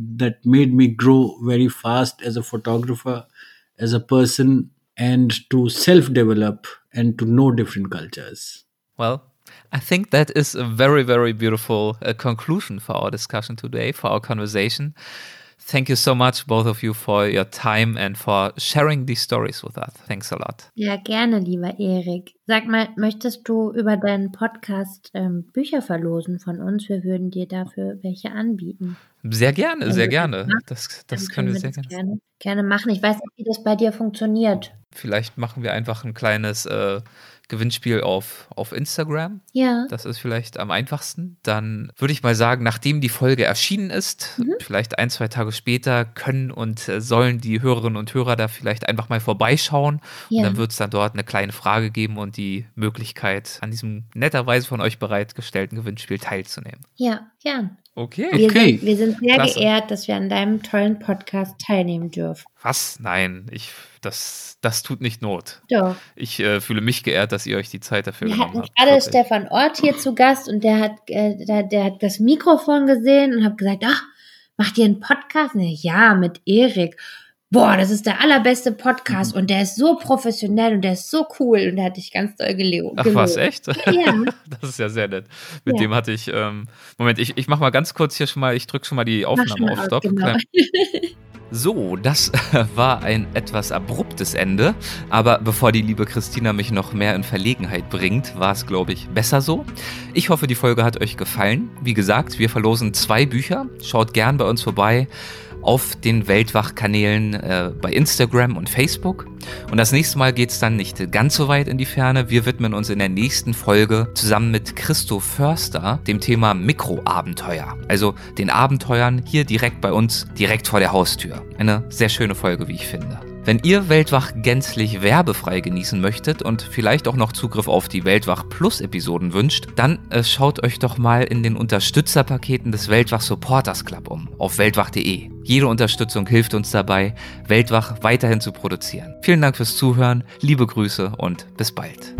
me grow very fast as a photographer, as a person, and to self-develop and to know different cultures. Well, I think that is a very, very beautiful conclusion for our discussion today, for our conversation. Thank you so much, both of you, for your time and for sharing these stories with us. Thanks a lot. Ja, gerne, lieber Erik. Sag mal, möchtest du über deinen Podcast Bücher verlosen von uns? Wir würden dir dafür welche anbieten. Sehr gerne, sehr gerne. Das können wir sehr gerne machen. Ich weiß nicht, wie das bei dir funktioniert. Vielleicht machen wir einfach ein kleines Gewinnspiel auf Instagram. Ja. Das ist vielleicht am einfachsten. Dann würde ich mal sagen, nachdem die Folge erschienen ist, vielleicht 1-2 Tage später, können und sollen die Hörerinnen und Hörer da vielleicht einfach mal vorbeischauen. Ja. Und dann wird es dann dort eine kleine Frage geben und die Möglichkeit, an diesem netterweise von euch bereitgestellten Gewinnspiel teilzunehmen. Ja, gern. Okay. Wir sind sehr geehrt, dass wir an deinem tollen Podcast teilnehmen dürfen. Was? Nein, das tut nicht Not. Doch. Ich fühle mich geehrt, dass ihr euch die Zeit dafür genommen habt. Wir hatten gerade Stefan Ort hier zu Gast und der hat das Mikrofon gesehen und hat gesagt, macht ihr einen Podcast? Und ja, mit Erik. Boah, das ist der allerbeste Podcast und der ist so professionell und der ist so cool und der hat dich ganz doll gelobt. Ach was, echt? Ja. Das ist ja sehr nett. Mit dem hatte ich, Moment, ich mach mal ganz kurz hier ich drücke schon mal die Aufnahme auf Stopp. Genau. So, das war ein etwas abruptes Ende, aber bevor die liebe Christina mich noch mehr in Verlegenheit bringt, war es, glaube ich, besser so. Ich hoffe, die Folge hat euch gefallen. Wie gesagt, wir verlosen 2 Bücher. Schaut gern bei uns vorbei auf den Weltwach-Kanälen bei Instagram und Facebook. Und das nächste Mal geht es dann nicht ganz so weit in die Ferne. Wir widmen uns in der nächsten Folge zusammen mit Christoph Förster dem Thema Mikroabenteuer. Also den Abenteuern hier direkt bei uns, direkt vor der Haustür. Eine sehr schöne Folge, wie ich finde. Wenn ihr Weltwach gänzlich werbefrei genießen möchtet und vielleicht auch noch Zugriff auf die Weltwach Plus Episoden wünscht, dann schaut euch doch mal in den Unterstützerpaketen des Weltwach Supporters Club auf weltwach.de. Jede Unterstützung hilft uns dabei, Weltwach weiterhin zu produzieren. Vielen Dank fürs Zuhören, liebe Grüße und bis bald.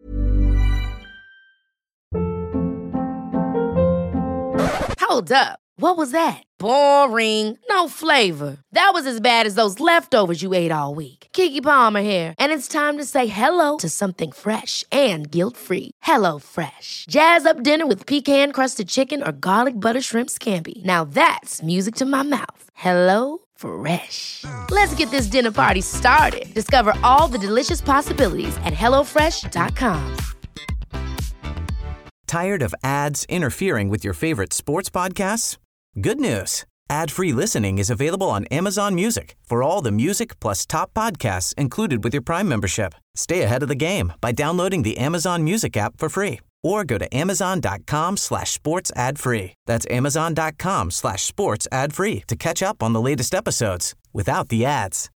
Hold up. What was that? Boring. No flavor. That was as bad as those leftovers you ate all week. Keke Palmer here, and it's time to say hello to something fresh and guilt-free. Hello Fresh. Jazz up dinner with pecan-crusted chicken or garlic butter shrimp scampi. Now that's music to my mouth. Hello Fresh. Let's get this dinner party started. Discover all the delicious possibilities at hellofresh.com. Tired of ads interfering with your favorite sports podcasts? Good news. Ad-free listening is available on Amazon Music for all the music plus top podcasts included with your Prime membership. Stay ahead of the game by downloading the Amazon Music app for free or go to amazon.com/sports ad free. That's amazon.com/sports ad free to catch up on the latest episodes without the ads.